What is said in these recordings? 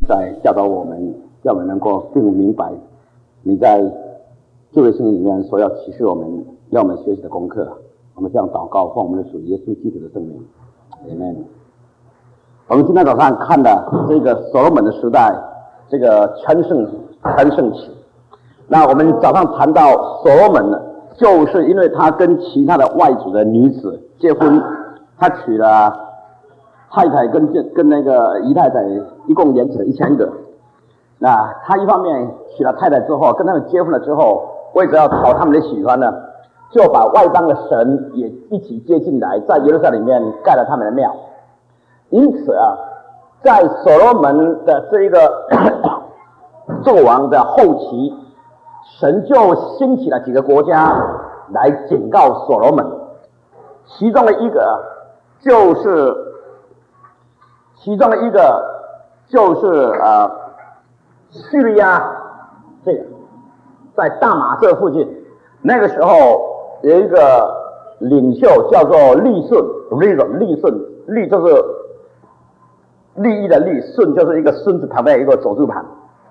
在教导我们，叫我们能够更明白你在旧约圣经里面所要启示我们，要我们学习的功课。我们这样祷告，奉我们的主耶稣基督的圣名 ，Amen。我们今天早上看的这个所罗门的时代，这个全盛期。那我们早上谈到所罗门呢，就是因为他跟其他的外族的女子结婚，他娶了太太跟那个姨太太一共连起了1000个。那他一方面娶了太太之后，跟他们结婚了之后，为了要讨他们的喜欢呢，就把外邦的神也一起接进来，在耶路撒冷里面盖了他们的庙。因此啊，在所罗门的这一个纣王的后期，神就兴起了几个国家来警告所罗门，其中的一个就是叙利亚，这个在大马色附近，那个时候有一个领袖叫做利顺，利就是利益的利，顺就是一个孙字旁边一个走字旁。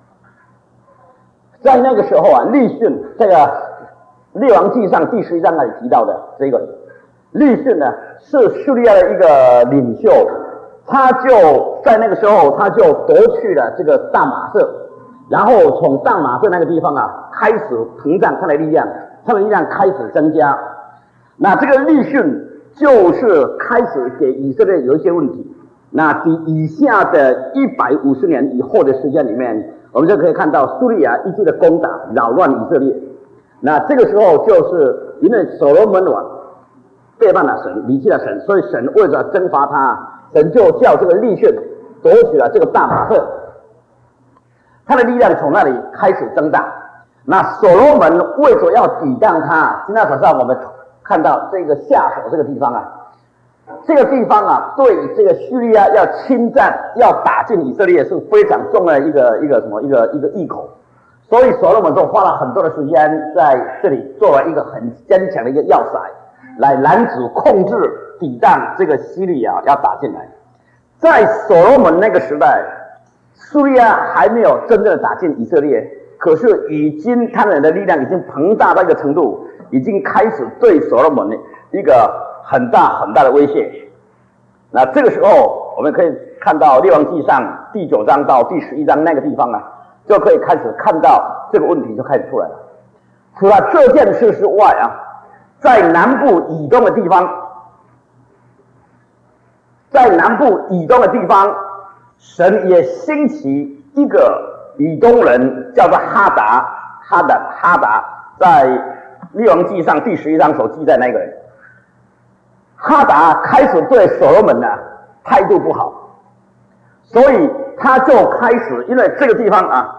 在那个时候啊，利顺这个《列王纪上》第11章那里提到的这个利顺呢，是叙利亚的一个领袖，他就在那个时候他就夺去了这个大马色，然后从大马色那个地方啊开始膨胀他的力量开始增加。那这个利顺就是开始给以色列有一些问题。那以下的150年以后的时间里面，我们就可以看到叙利亚一直的攻打扰乱以色列。那这个时候就是因为所罗门王背叛了神，离弃了神，所以神为了征伐他，神就叫这个利顺夺取了这个大马色，他的力量从那里开始增大。那所罗门为着要抵挡他，今天早上我们看到这个下手这个地方啊，这个地方啊，对这个叙利亚要侵占、要打进以色列是非常重要的一个隘口，所以所罗门就花了很多的时间在这里做了一个很坚强的一个要塞，来拦阻、控制、抵挡这个叙利亚要打进来。在所罗门那个时代，叙利亚还没有真正的打进以色列，可是已经他们的力量已经庞大到一个程度，已经开始对所罗门一个很大的威胁。那这个时候我们可以看到《列王纪上》第9章到第11章那个地方啊，就可以开始看到这个问题就开始出来了。除了这件事之外啊，在南部以东的地方，神也兴起一个以东人，叫做哈达，在《列王纪上》第11章所记载那个人。哈达开始对所罗门呢态度不好，所以他就开始，因为这个地方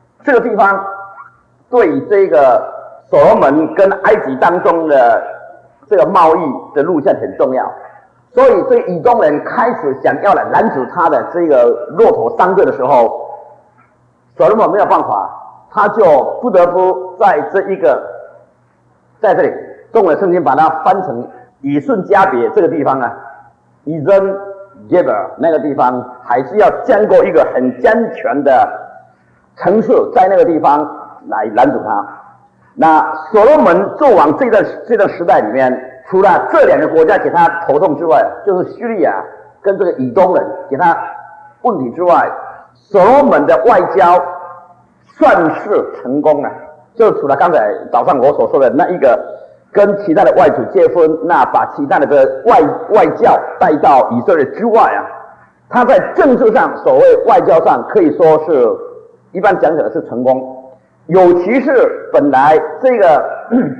对这个所罗门跟埃及当中的这个贸易的路线很重要，所以这以东人开始想要来拦阻他的这个骆驼商队的时候，所罗门没有办法，他就不得不在这里，中文圣经把它翻成以顺加别这个地方啊，以真耶伯那个地方，还是要建构一个很健全的城市，在那个地方来拦阻他。那所罗门纣王这段时代里面，除了这2个国家给他头痛之外，就是叙利亚跟这个以东人给他问题之外，所罗门的外交算是成功了。就除了刚才早上我所说的那一个跟其他的外族结婚，那把其他的外教带到以色列之外啊，他在政治上所谓外交上可以说是一般讲起来是成功。尤其是本来这个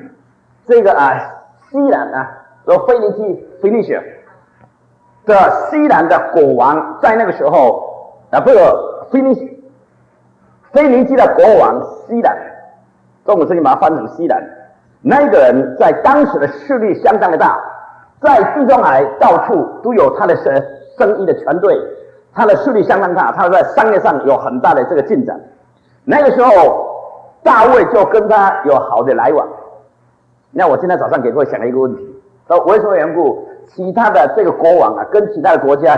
西南啊，腓尼基的西南的国王，在那个时候腓尼基的国王西南，中文圣经把它翻成西南，那个人在当时的势力相当的大，在地中海到处都有他的生意的团队，他的势力相当大，他在商业上有很大的这个进展。那个时候大卫就跟他有好的来往。那我今天早上给各位想了一个问题，为什么缘故其他的这个国王啊，跟其他的国家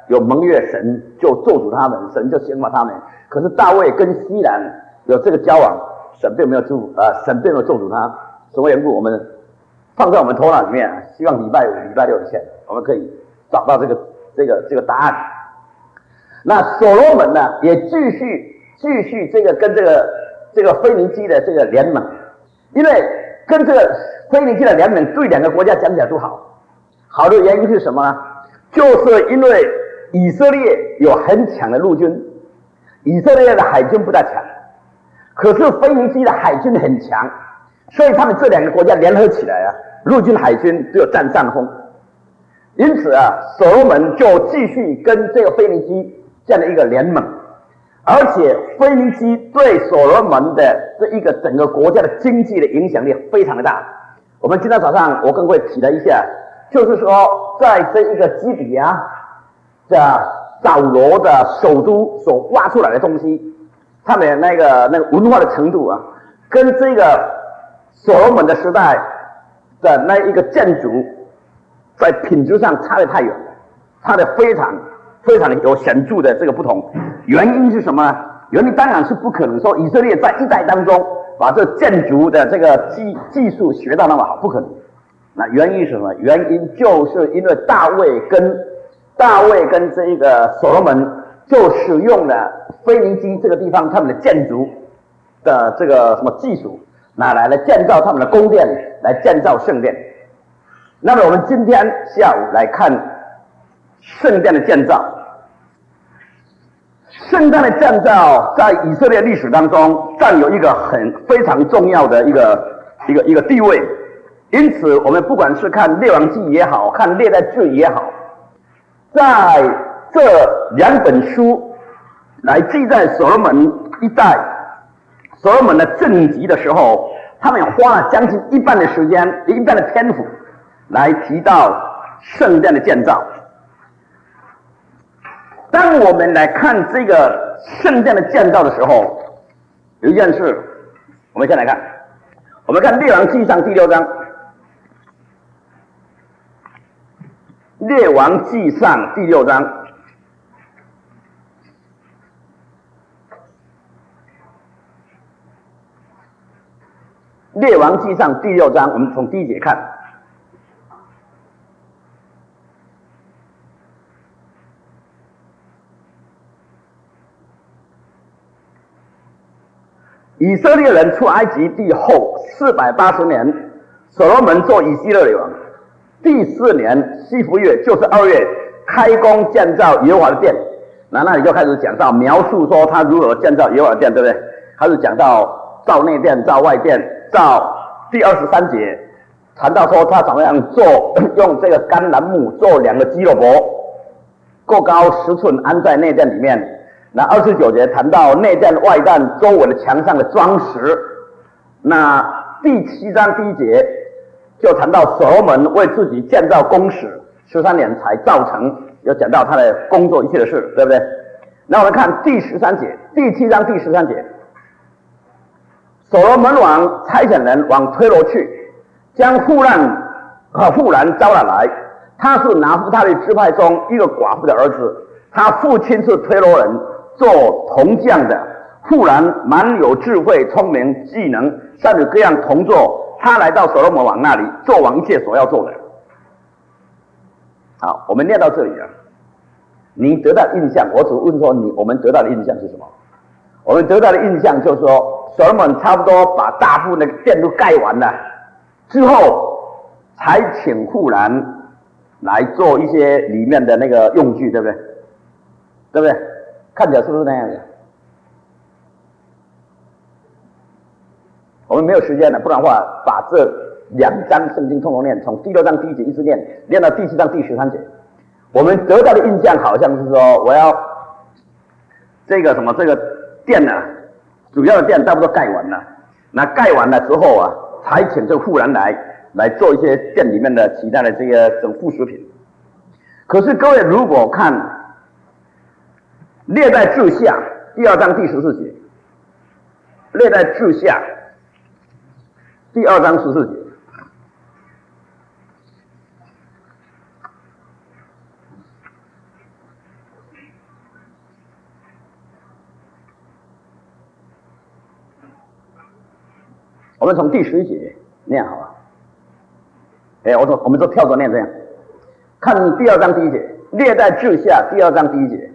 有盟约，神就咒诅他们，神就刑罚他们。可是大卫跟西兰有这个交往，神并没有咒诅他。什么缘故？我们放在我们头脑里面，希望礼拜五、礼拜六以前，我们可以找到这个答案。那所罗门呢，也继续这个跟这个腓尼基的这个联盟，因为跟这个腓尼基的联盟对两个国家讲起来都好。好的原因是什么呢？就是因为以色列有很强的陆军，以色列的海军不大强，可是腓尼基的海军很强，所以他们这两个国家联合起来啊，陆军海军都有占上风。因此啊，所罗门就继续跟这个腓尼基这样的一个联盟，而且腓尼基对所罗门的这一个整个国家的经济的影响力非常的大。我们今天早上我跟各位提了一下，就是说在这一个基比亚的扫罗的首都所挖出来的东西，他们那个文化的程度啊，跟这个所罗门的时代的那一个建筑在品质上差得太远了，差得非常有显著的这个不同。原因是什么呢？原因当然是不可能说以色列在一代当中把这建筑的这个技术学到那么好，不可能。那原因是什么？原因就是因为大卫跟这个所罗门就使用了腓尼基这个地方他们的建筑的这个什么技术，拿来建造他们的宫殿，来建造圣殿。那么我们今天下午来看圣殿的建造。圣殿的建造在以色列历史当中占有一个非常重要的一个地位。因此我们不管是看列王纪也好，看历代志也好，在这两本书来记载所罗门一代所罗门的政绩的时候，他们花了将近一半的时间，一半的篇幅来提到圣殿的建造。当我们来看这个圣殿的建造的时候，有一件事，我们先来看，我们看列王纪上第6章，列王纪上第6章，列王纪上第6章，我们从第1节看。以色列人出埃及地后480年，所罗门做以色列王。第4年西弗月，就是2月，开工建造耶和华的殿。那里就开始讲到描述说他如何建造耶和华的殿，对不对？开始讲到造内殿、造外殿，造第23节谈到说他怎么样做，用这个橄榄木做2个基路伯，够高10寸，安在内殿里面。那29节谈到内殿外殿周围的墙上的装饰。那第7章第1节就谈到所罗门为自己建造宫室13年才造成，有讲到他的工作一切的事，对不对？那我们看第13节，第7章第13节，所罗门王差遣人往推罗去，将妇兰招了来。他是拿弗他利支派中一个寡妇的儿子，他父亲是推罗人，做铜匠的。妇兰蛮有智慧、聪明、技能，善于各样铜作。他来到所罗门王那里，做王一切所要做的。好，我们念到这里啊，你得到印象，我只问说我们得到的印象是什么？我们得到的印象就是说，所罗门差不多把大部分的殿都盖完了之后，才请妇兰来做一些里面的那个用具，对不对？对不对？看起来是不是那样的？我们没有时间了，不然的话，把这2章圣经通通念，从第6章第1节一直念到第7章第13节。我们得到的印象好像是说，我要这个殿呢，主要的殿差不多盖完了。那盖完了之后啊，才请这个妇兰来做一些殿里面的其他的这个附属品。可是各位如果看历代志下第2章第14节，历代志下第2章14节， 我们从第11节念好了。我们就跳着念这样。看第2章第1节，列在志下第2章第1节。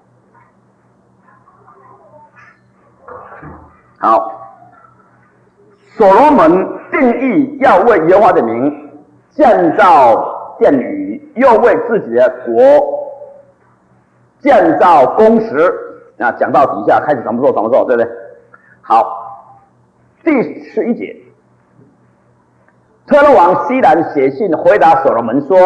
好，所罗门定义要为耶和华的名建造殿宇，又为自己的国建造宫室。讲到底下开始怎么做，对不对？好，第11节，特罗王西兰写信回答所罗门说，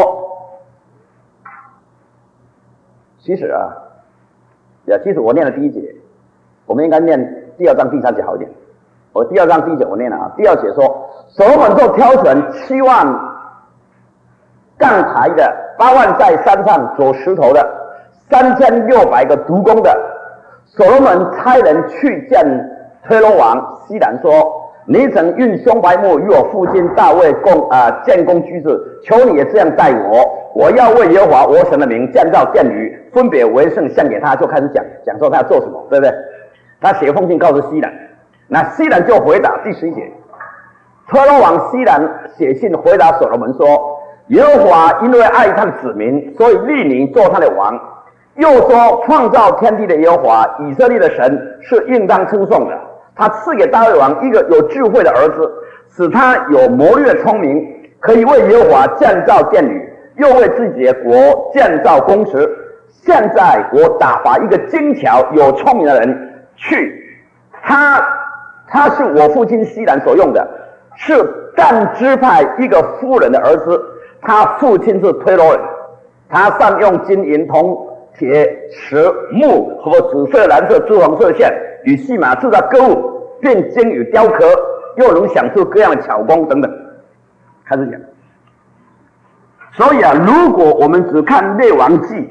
其实我念了第1节，我们应该念第2章第3节好一点。我第2章第1节我念了啊，第2节说，所罗门就挑选7万杠台的，8万在山上做石头的，3600个督工的。所罗门差人去见推罗王西兰说，你曾运胸白木与我父亲大卫建宫居士，求你也这样待我。我要为耶和华我神的名建造殿宇，分别为圣献给他。就开始讲说他要做什么，对不对？他写封信告诉西兰，那西兰就回答第11节，推罗王西兰写信回答所罗门说，耶和华因为爱他的子民，所以立你做他的王。又说，创造天地的耶和华以色列的神是应当称颂的。他赐给大卫王一个有智慧的儿子，使他有谋略聪明，可以为耶和华建造殿宇，又为自己的国建造宫室。现在我打发一个精巧有聪明的人去，他是我父亲西兰所用的，是但支派一个妇人的儿子，他父亲是推罗人。他善用金银铜铁石木和紫色蓝色朱红色线与细麻制造各物，并精于雕刻，又能想出各样的巧工等等。开始讲。所以如果我们只看列王记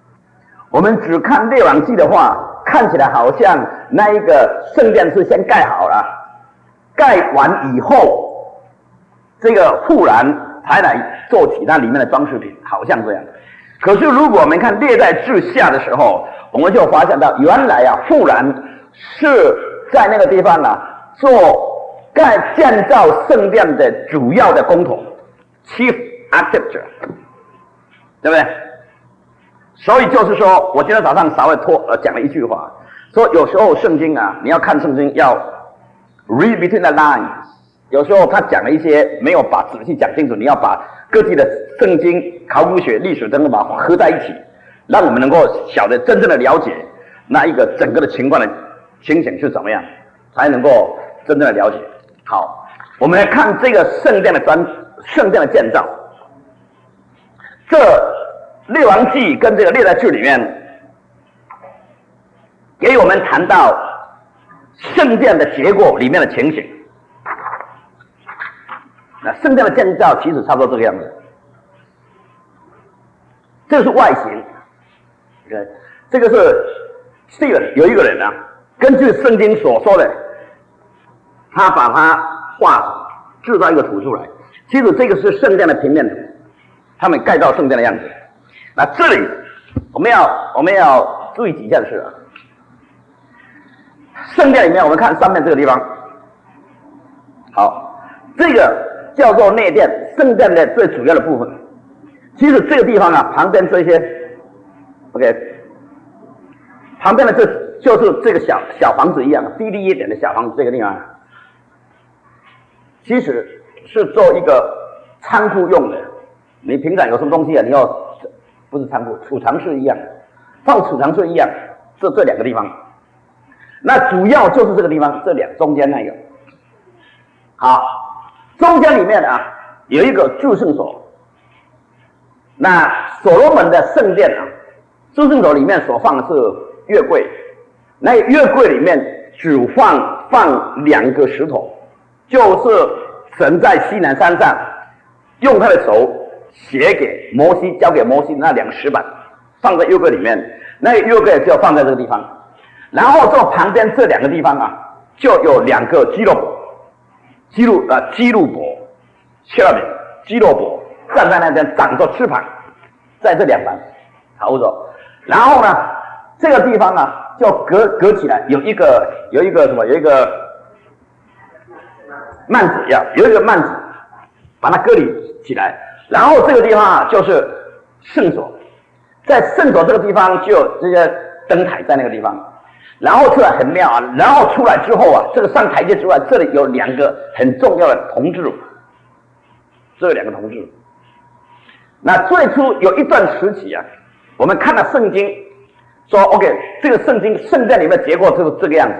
的话，看起来好像那一个圣殿是先盖好了，盖完以后，这个妇人才来做其他里面的装饰品，好像这样。可是如果我们看列在志下的时候，我们就发现到原来妇人是在那个地方做建造圣殿的主要的工头 ，Chief Architect， 对不对？所以就是说，我今天早上稍微讲了一句话，说有时候圣经你要看圣经要 read between the lines， 有时候他讲了一些没有把仔细讲清楚，你要把各地的圣经、考古学、历史等等把它合在一起，让我们能够晓得真正的了解那一个整个的情况的情形是怎么样，才能够真正的了解。好，我们来看这个圣殿的建造。这列王记跟这个列在志里面，给我们谈到圣殿的结构里面的情形。那圣殿的建造其实差不多这个样子，这是外形。这个是有一个人根据圣经所说的，他把它制造一个图出来。其实这个是圣殿的平面图，他们盖造圣殿的样子。那这里我们要注意几件事圣殿里面我们看上面这个地方，好，这个叫做内殿，圣殿的最主要的部分。其实这个地方旁边这些 ，OK， 旁边的这就是这个小房子一样，低一点的小房子，这个地方，其实是做一个仓库用的。你平常有什么东西你要不是仓库，储藏室一样，放储藏室一样，这两个地方。那主要就是这个地方，中间那个，好。中间里面有一个祝圣所，那所罗门的圣殿祝圣所里面所放的是月柜，那月柜里面只放2个石头，就是神在西南山上用他的手写给摩西，交给摩西那2个石板，放在月柜里面，那月柜就放在这个地方，然后这旁边这2个地方就有2个基路伯。基路伯，下面基路伯站在那边，长着翅膀，在这2旁，好着。然后呢，这个地方就隔起来，有一个幔子一样，有一个幔子把它隔离起来，然后这个地方啊就是圣所，在圣所这个地方就有这些灯台在那个地方，然后出来很妙啊，然后出来之后啊，这个上台阶之外，这里有两个很重要的铜柱，这两个铜柱。那最初有一段时期啊，我们看到圣经说 OK， 这个圣经圣殿里面结构就是这个样子。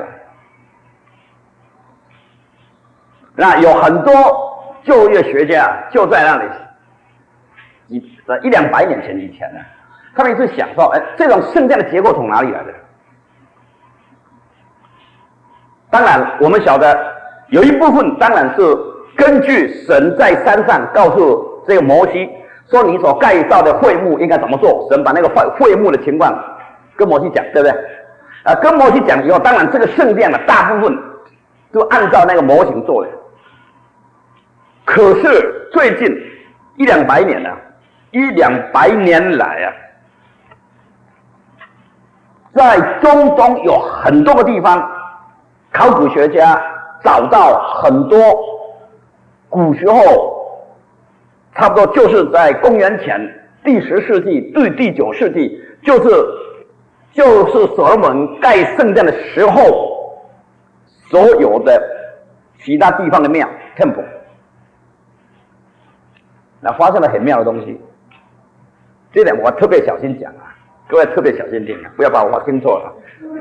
那有很多旧约学家就在那里一两百年前以前呢，他们一直想说，这种圣殿的结构从哪里来的？当然，我们晓得有一部分当然是根据神在山上告诉这个摩西说，你所盖造的会幕应该怎么做。神把那个会幕的情况跟摩西讲，对不对？跟摩西讲以后，当然这个圣殿的大部分都按照那个模型做的。可是最近一两百年来啊，在中东有很多个地方，考古学家找到很多古时候，差不多就是在公元前第10世纪对第9世纪，就是所罗门盖圣殿的时候所有的其他地方的庙 temple。那发生了很妙的东西，这点我特别小心讲啊，各位特别小心听啊，不要把我听错了。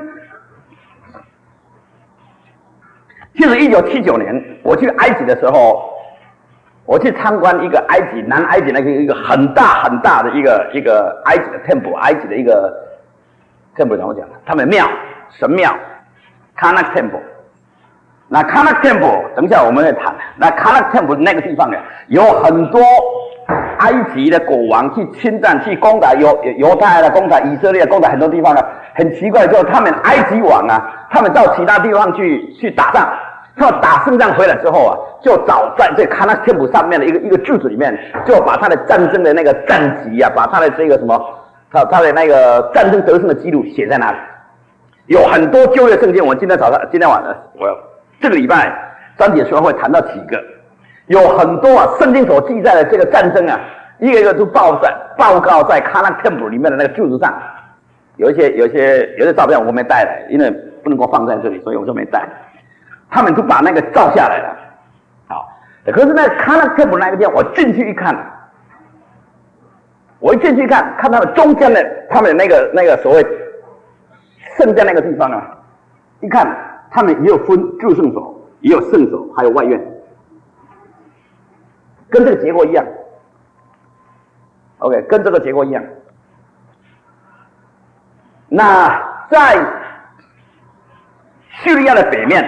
其实1979年我去埃及的时候，我去参观一个埃及南埃及那个一个很大的一个埃及的 temple， 埃及的一个 temple 怎么讲？他们庙神庙 Karnak temple。那 Karnak temple 等一下我们会谈。那 Karnak temple 那个地方呢，有很多埃及的国王去侵占、去攻打犹太的攻打以色列、攻打很多地方呢。很奇怪，就是他们埃及王啊，他们到其他地方去打仗，他们打胜仗回来之后啊，就找在这 Karnak temple 上面的一个柱子里面，就把他的战争的那个战绩啊，把他的这个什么，他的那个战争得胜的记录写在那里。有很多旧约圣经，我今天晚上这个礼拜专题的时候会谈到几个，有很多啊圣经所记载的这个战争啊，一个一个都报告在 Karnak temple 里面的那个柱子上。有些照片我没带来，因为不能够放在这里，所以我就没带。他们就把那个照下来了。好，可是那 Karnak temple 那个地方，我进去一看，看他们中间的他们那个所谓圣殿那个地方啊，一看他们也有分至圣所，也有圣所，还有外院，跟这个结构一样。OK， 跟这个结构一样。那在叙利亚的北面，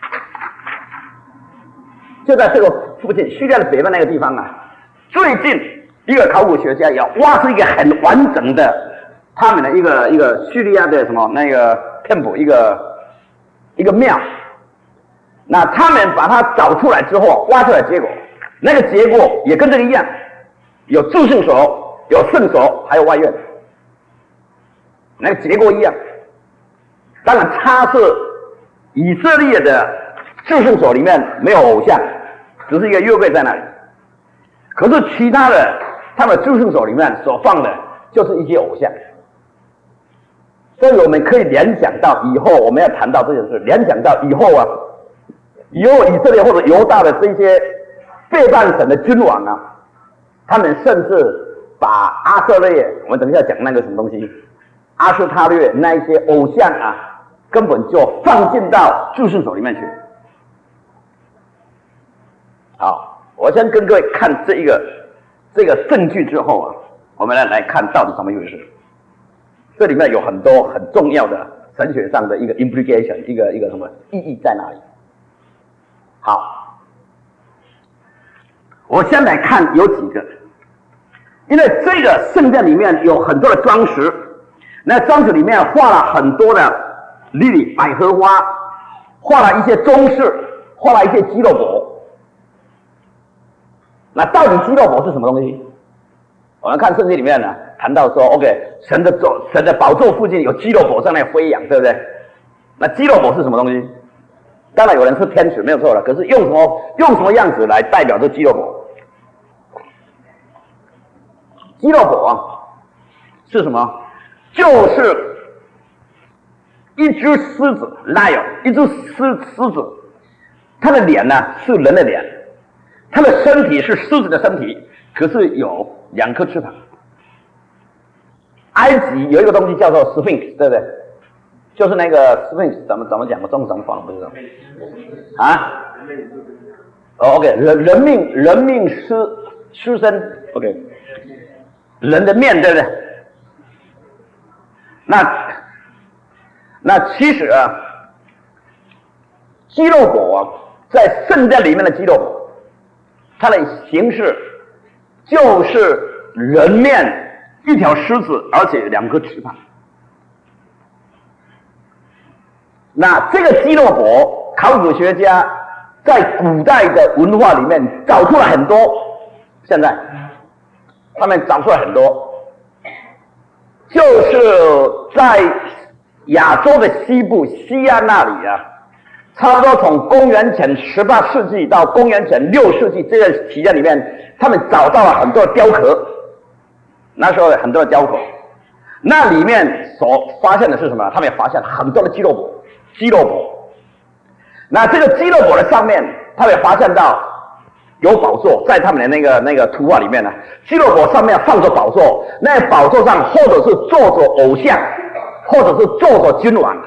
就在这个附近，叙利亚的北面那个地方啊，最近一个考古学家要挖出一个很完整的他们的一个叙利亚的什么那个 temple 一个庙。那他们把它找出来之后，挖出来结果，那个结果也跟这个一样，有至圣所，有圣所，还有外院。那个结构一样，当然它是以色列的至圣所里面没有偶像，只是一个约柜在那里。可是其他的他们至圣所里面所放的就是一些偶像，所以我们可以联想到以后我们要谈到这件事，联想到以后啊，以后以色列或者犹大的这些背叛神的君王啊，他们甚至把阿瑟列，我们等一下讲那个什么东西。阿斯塔略那一些偶像啊，根本就放进到至圣所里面去。好，我先跟各位看这个证据之后啊，我们来看到底怎么一回事。这里面有很多很重要的神学上的一个 implication， 一个什么意义在哪里？好，我先来看有几个，因为这个圣殿里面有很多的装饰。那装饰里面画了很多的莉莉百合花，画了一些中式，画了一些基洛伯。那到底基洛伯是什么东西？我们看圣经里面呢，谈到说 ，OK， 神的宝座附近有基洛伯在那飞扬，对不对？那基洛伯是什么东西？ 当然有人是天使没有错了，可是用什么样子来代表这基洛伯？基洛伯啊是什么？就是一只狮子 lion， 一只狮子，它的脸呢是人的脸，它的身体是狮子的身体，可是有2颗翅膀。埃及有一个东西叫做 Sphinx， 对不对？就是那个 Sphinx， 怎么讲？我中文怎么放不知道啊？OK， 人命狮身 ，OK， 人的面，对不对？那其实啊，基洛伯啊，在圣殿里面的基洛伯，它的形式就是人面。一条狮子，而且2颗翅膀。那这个基洛伯，考古学家在古代的文化里面找出了很多，现在他们找出了很多，就是在亚洲的西部西岸那里啊，差不多从公元前18世纪到公元前6世纪这段期间里面，他们找到了很多雕刻。那时候有很多的雕刻，那里面所发现的是什么？他们也发现了很多的基洛伯。那这个基洛伯的上面，他们也发现到有宝座，在他们的那个图画里面呢，基洛伯上面放着宝座，那宝座上或者是坐着偶像，或者是坐着君王。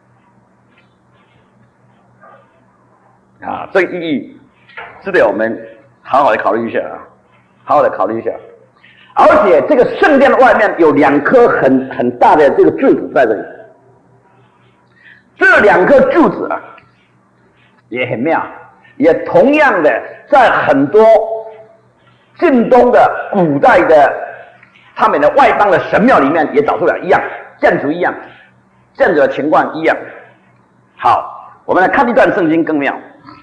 啊，这个意义值得我们好好的考虑一下啊，好好的考虑一下。而且这个圣殿的外面有2颗很大的这个柱子在这里，这2颗柱子啊也很妙，也同样的在很多近东的古代的他们的外邦的神庙里面也找出来一样，建筑一样，建筑的情况一样。好，我们来看一段圣经更妙。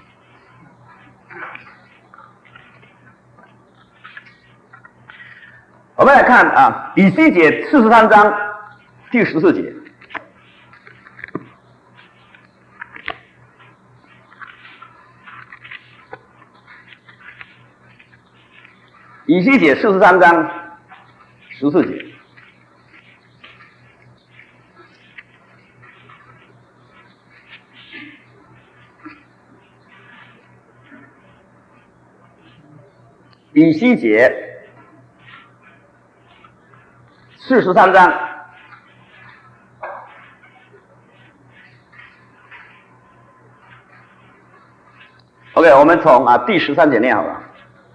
我们来看啊，以西结43章第14节。以西结43章14节。以西结43章，OK， 我们从第13节念好了。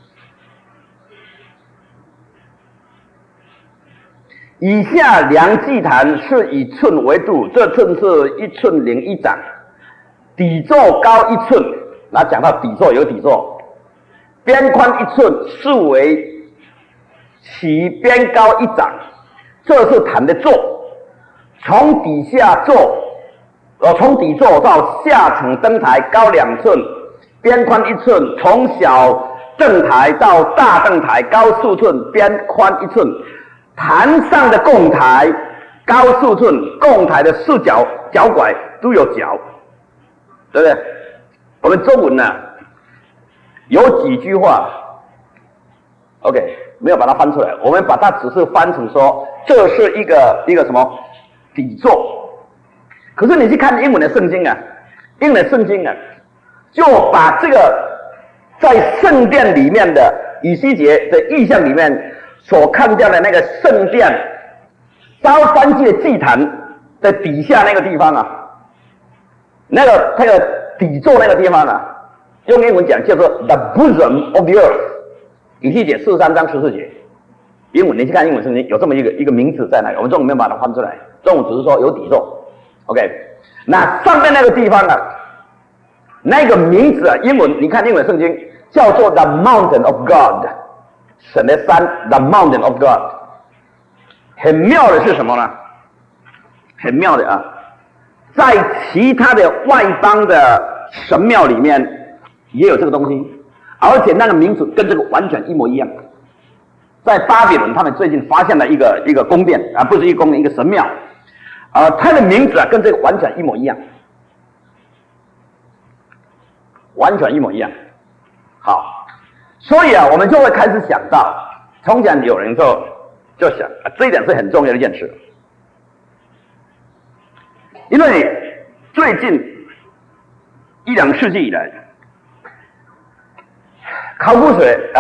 以下量祭坛是以寸为度，这寸是1寸01掌，底座高1寸，那讲到底座有底座，边宽1寸，是为其边高1掌。这是坛的座，从底座到下层灯台高2寸，边宽1寸，从小灯台到大灯台高4寸，边宽1寸。坛上的供台高4寸，供台的4角拐都有角，对不对？我们中文呢有几句话 ，OK， 没有把它翻出来，我们把它只是翻成说这是一个什么底座。可是你去看英文的圣经啊，就把这个在圣殿里面的以西结的意象里面所看到的那个圣殿烧燔祭的祭坛的底下那个地方啊，那个底座那个地方啊，用英文讲叫做 the bosom of the earth， 以西结43章14节。英文你去看英文圣经有这么一个名字在那里，我们中文没有把它翻出来，中文只是说有底座。OK， 那上面那个地方啊，那个名字啊，英文你看英文圣经叫做 the mountain of God。神的山 ，the mountain of God， 很妙的是什么呢？很妙的啊，在其他的外邦的神庙里面也有这个东西，而且那个名字跟这个完全一模一样。在巴比伦，他们最近发现了一个宫殿啊，不是一个宫殿，一个神庙，它的名字啊跟这个完全一模一样。 完全一模一样。好，所以我们就会开始想到，从前有人就想这一点是很重要的一件事，因为最近1-2个世纪以来，考古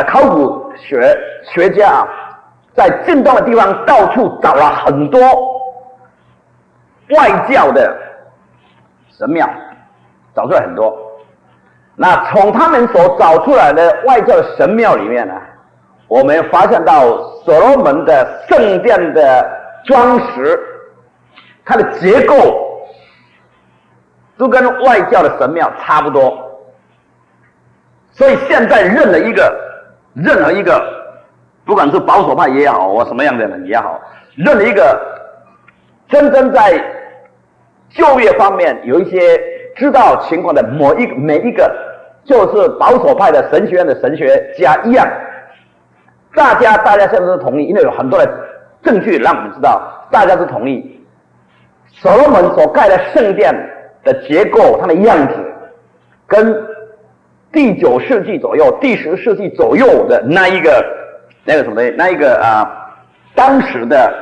学家在近东的地方到处找了很多外教的神庙，找出来很多。那从他们所找出来的外教的神庙里面呢，我们发现到所罗门的圣殿的装饰，它的结构都跟外教的神庙差不多。所以现在任何一个，不管是保守派也好，或什么样的人也好，任何一个真正在就业方面有一些知道情况的每一个，就是保守派的神学院的神学家一样，大家现在是同意，因为有很多的证据让我们知道，大家是同意所罗门所盖的圣殿的结构，它的样子跟第9世纪左右、第10世纪左右的那一个当时的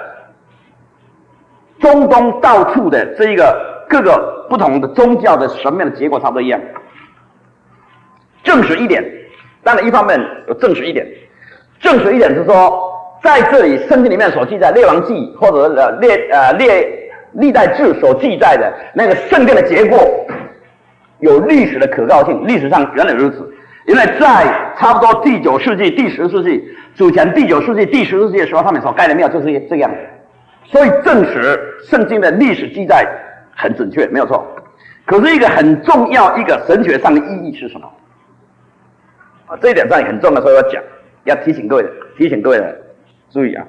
中东到处的这一个各个不同的宗教的神庙的结构差不多一样。证实一点，当然一方面有证实一点是说，在这里圣经里面所记载列王记或者历代志所记载的那个圣殿的结构有历史的可靠性，历史上原来如此。因为在差不多第9世纪、第10世纪主前第9世纪、第10世纪的时候，他们所盖的庙就是这样的，所以证实圣经的历史记载很准确，没有错。可是一个很重要一个神学上的意义是什么？这一点上也很重要，所以我讲，要提醒各位的注意啊。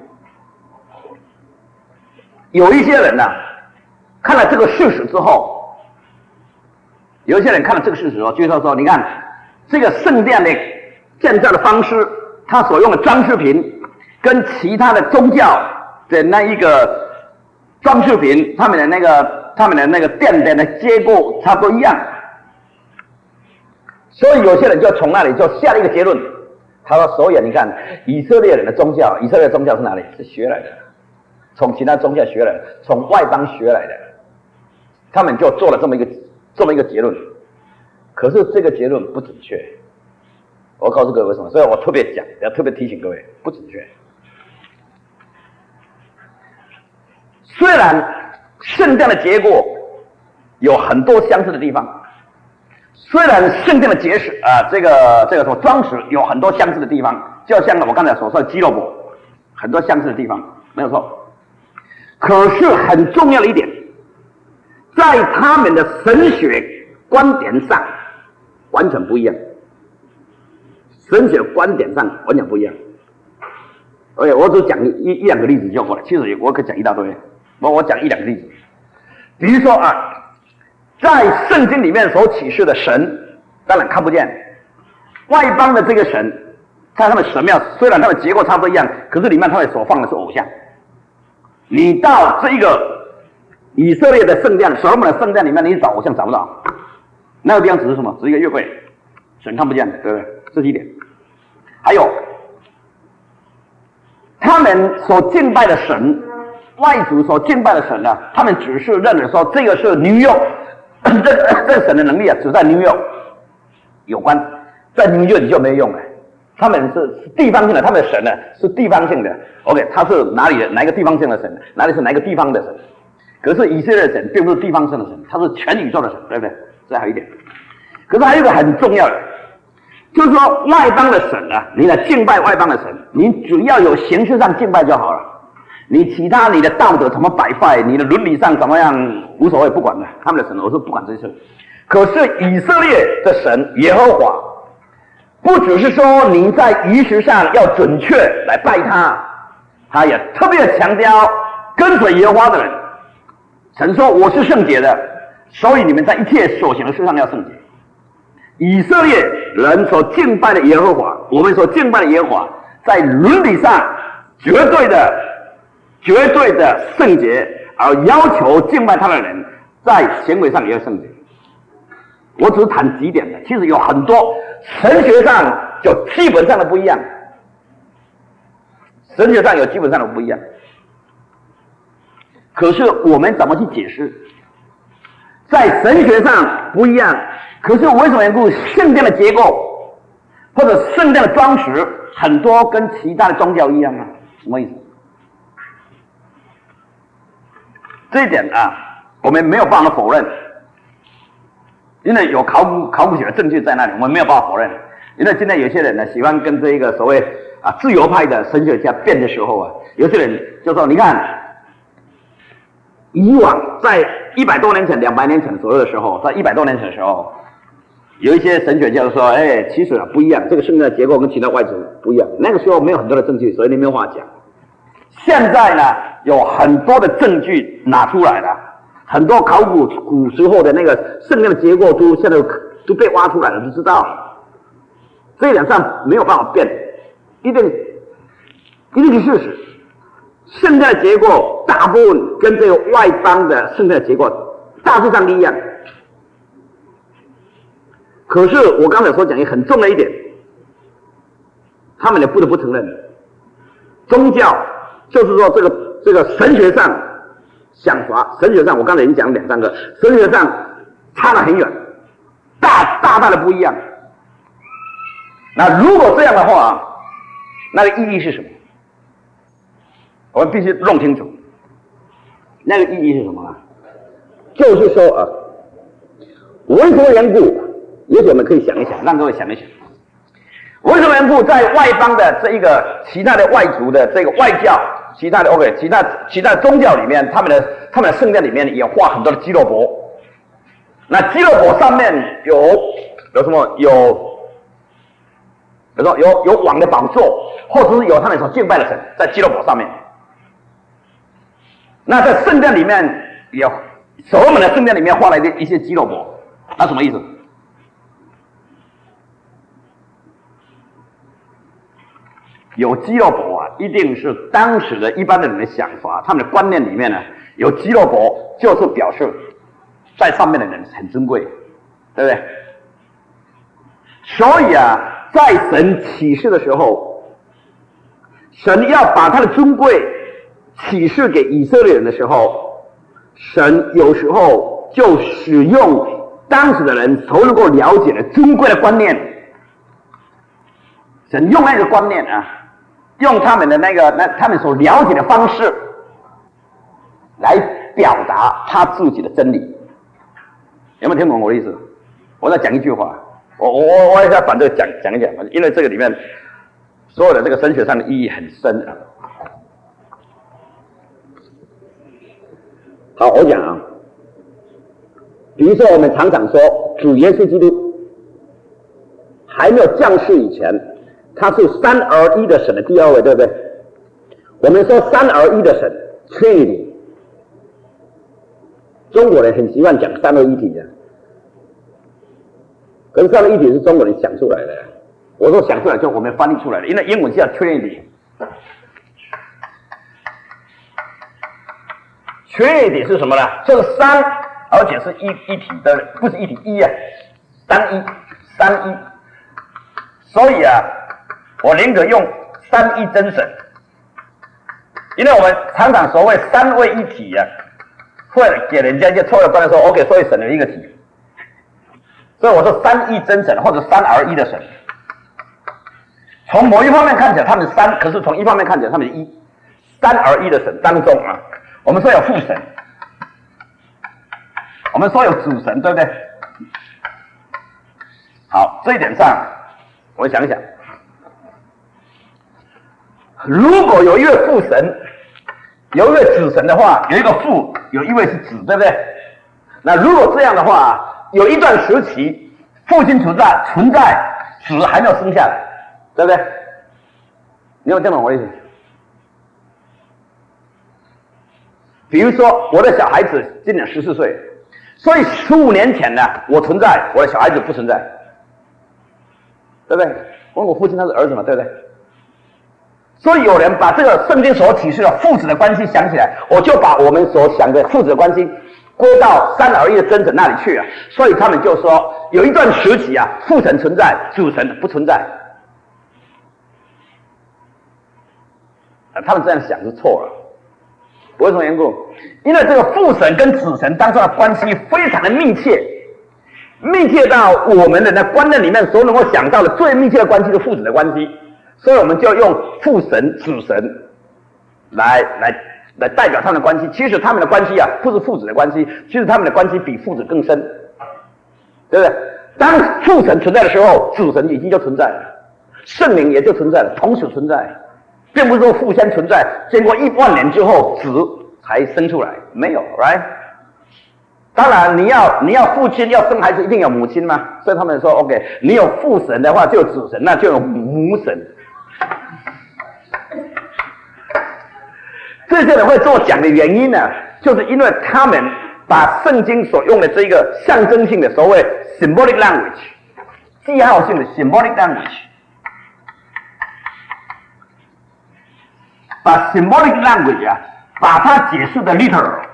有一些人看了这个事实之后，就是说，你看这个圣殿的建造的方式，它所用的装饰品跟其他的宗教的那一个装饰品，他们的那个殿的结构差不多一样。所以有些人就从那里就下了一个结论，他说：所以你看以色列人的宗教，以色列宗教是哪里？是学来的，从其他宗教学来的，从外邦学来的。他们就做了这么一个结论。可是这个结论不准确，我告诉各位为什么，所以我特别讲，要特别提醒各位，不准确。虽然圣殿的结构有很多相似的地方，虽然圣殿的这个什么装饰有很多相似的地方，就像我刚才所说的基洛伯，很多相似的地方没有错。可是很重要的一点，在他们的神学观点上完全不一样，神学观点上完全不一样。OK， 我只讲一两个例子就够了，其实我可以讲一大堆，我讲1-2个例子。比如说在圣经里面所启示的神，当然看不见。外邦的这个神，在他们神庙虽然他们结构差不多一样，可是里面他们所放的是偶像。你到这个以色列的圣殿、所罗门的圣殿里面，你找偶像找不到。那个地方只是什么？只是一个月柜，神看不见的，对不对？这是一点。还有，他们所敬拜的神，外族所敬拜的神呢，他们只是认为说这个是New York，这个神的能力只在New York有关，在New York你就没有用了。他们是地方性的，他们的神呢是地方性的。OK， 他是哪一个地方性的神？哪里是哪一个地方的神？可是以色列的神并不是地方性的神，他是全宇宙的神，对不对？这还有一点。可是还有一个很重要的，就是说外邦的神你来敬拜外邦的神，你只要有形式上敬拜就好了。你其他你的道德怎么摆坏，你的伦理上怎么样无所谓，不管的。他们的神我是不管这些事。可是以色列的神耶和华，不只是说你在仪式上要准确来拜他，他也特别强调跟随耶和华的人，神说我是圣洁的，所以你们在一切所行的事上要圣洁。以色列人所敬拜的耶和华，我们所敬拜的耶和华，在伦理上绝对的圣洁，而要求敬拜他的人在行为上也要圣洁。 我只是谈几点的，其实有很多神学上就基本上的不一样，神学上有基本上的不一样。可是我们怎么去解释？在神学上不一样，可是为什么缘故？圣殿的结构或者圣殿的装饰很多跟其他的宗教一样啊？什么意思？这一点啊，我们没有办法否认，因为有考古学的证据在那里，我们没有办法否认。因为现在有些人呢，喜欢跟这个所谓自由派的神学家辩的时候啊，有些人就说：你看，以往在100多年前、200年前左右的时候，在100多年前的时候，有一些神学家说：其实不一样，这个圣殿的结构跟其他外族不一样。那个时候没有很多的证据，所以你没有话讲。现在呢，有很多的证据拿出来了，很多考古时候的那个圣殿的结构都现在都被挖出来了，就知道这一点上没有办法辩，一定是事实。圣殿的结构大部分跟这个外邦的圣殿的结构大致上一样，可是我刚才所讲也很重要一点，他们也不得不承认，宗教就是说这个神学上想法，神学上我刚才已经讲了2、3个，神学上差得很远，大的不一样。那如果这样的话，那个意义是什么？我们必须弄清楚，那个意义是什么啊？就是说为什么缘故？也许我们可以想一想，让各位想一想，为什么缘故在外邦的这一个其他的外族的这个外教，其他的宗教里面，他们的圣殿里面也画很多的基洛伯。那基洛伯上面有什么？有王的宝座，或者是有他们所敬拜的神，在基洛伯上面。那在圣殿里面有所罗门的圣殿里面画了一些基洛伯，那什么意思？有基洛伯啊，一定是当时的一般的人的想法，他们的观念里面呢，有基洛伯就是表示在上面的人很尊贵，对不对？所以啊，在神启示的时候，神要把他的尊贵启示给以色列人的时候，神有时候就使用当时的人所能够了解的尊贵的观念，神用那个观念啊，用他们的他们所了解的方式来表达他自己的真理。有没有听懂我的意思？我再讲一句话，我也要把这个讲一讲，因为这个里面所有的这个神学上的意义很深啊。好，我讲啊，比如说我们常常说主耶稣基督还没有降世以前，他是三而一的神的第二位，对不对？我们说三而一的神 Trinity， 中国人很习惯讲三位一体的，可是三位一体是中国人想出来的，我说想出来就我们翻译出来的，因为英文叫 Trinity。Trinity 是什么呢？就是三，而且是一体的，不是一体一啊，三一。所以啊，我宁可用三一真神，因为我们常常所谓三位一体啊，会给人家一些错的观念说 OK， 所以神有一个体。所以我说三一真神或者三而一的神。从某一方面看起来他们三，可是从一方面看起来他们一，三而一的神当中啊。我们说有父神，我们说有主神，对不对？好，这一点上，我想想，如果有一位父神，有一位子神的话，有一个父，有一位是子，对不对？那如果这样的话，有一段时期，父亲存在，子还没有生下来，对不对？你有听懂我的意思？比如说，我的小孩子今年14岁，所以15年前呢，我存在，我的小孩子不存在，对不对？我父亲他是儿子嘛，对不对？所以有人把这个圣经所启示的父子的关系想起来，我就把我们所想的父子的关系归到三而一的真神那里去啊。所以他们就说，有一段时期啊，父神存在，子神不存在。他们这样想是错了。为什么缘故？因为这个父神跟子神当中的关系非常的密切，密切到我们的观念里面所能够想到的最密切的关系是父子的关系，所以我们就用父神、子神来代表他们的关系。其实他们的关系啊，不是父子的关系，其实他们的关系比父子更深，对不对？当父神存在的时候，子神已经就存在了，圣灵也就存在了，同时存在。并不是说父先存在，经过10000年之后子才生出来，没有 ，right？ 当然你要父亲要生孩子一定有母亲嘛，所以他们说 OK， 你有父神的话就有子神，那就有母神。这些人会这么讲的原因呢，就是因为他们把圣经所用的这个象征性的所谓 symbolic language， 记号性的 symbolic language。把 symbolic language 啊，把它解释的 literal，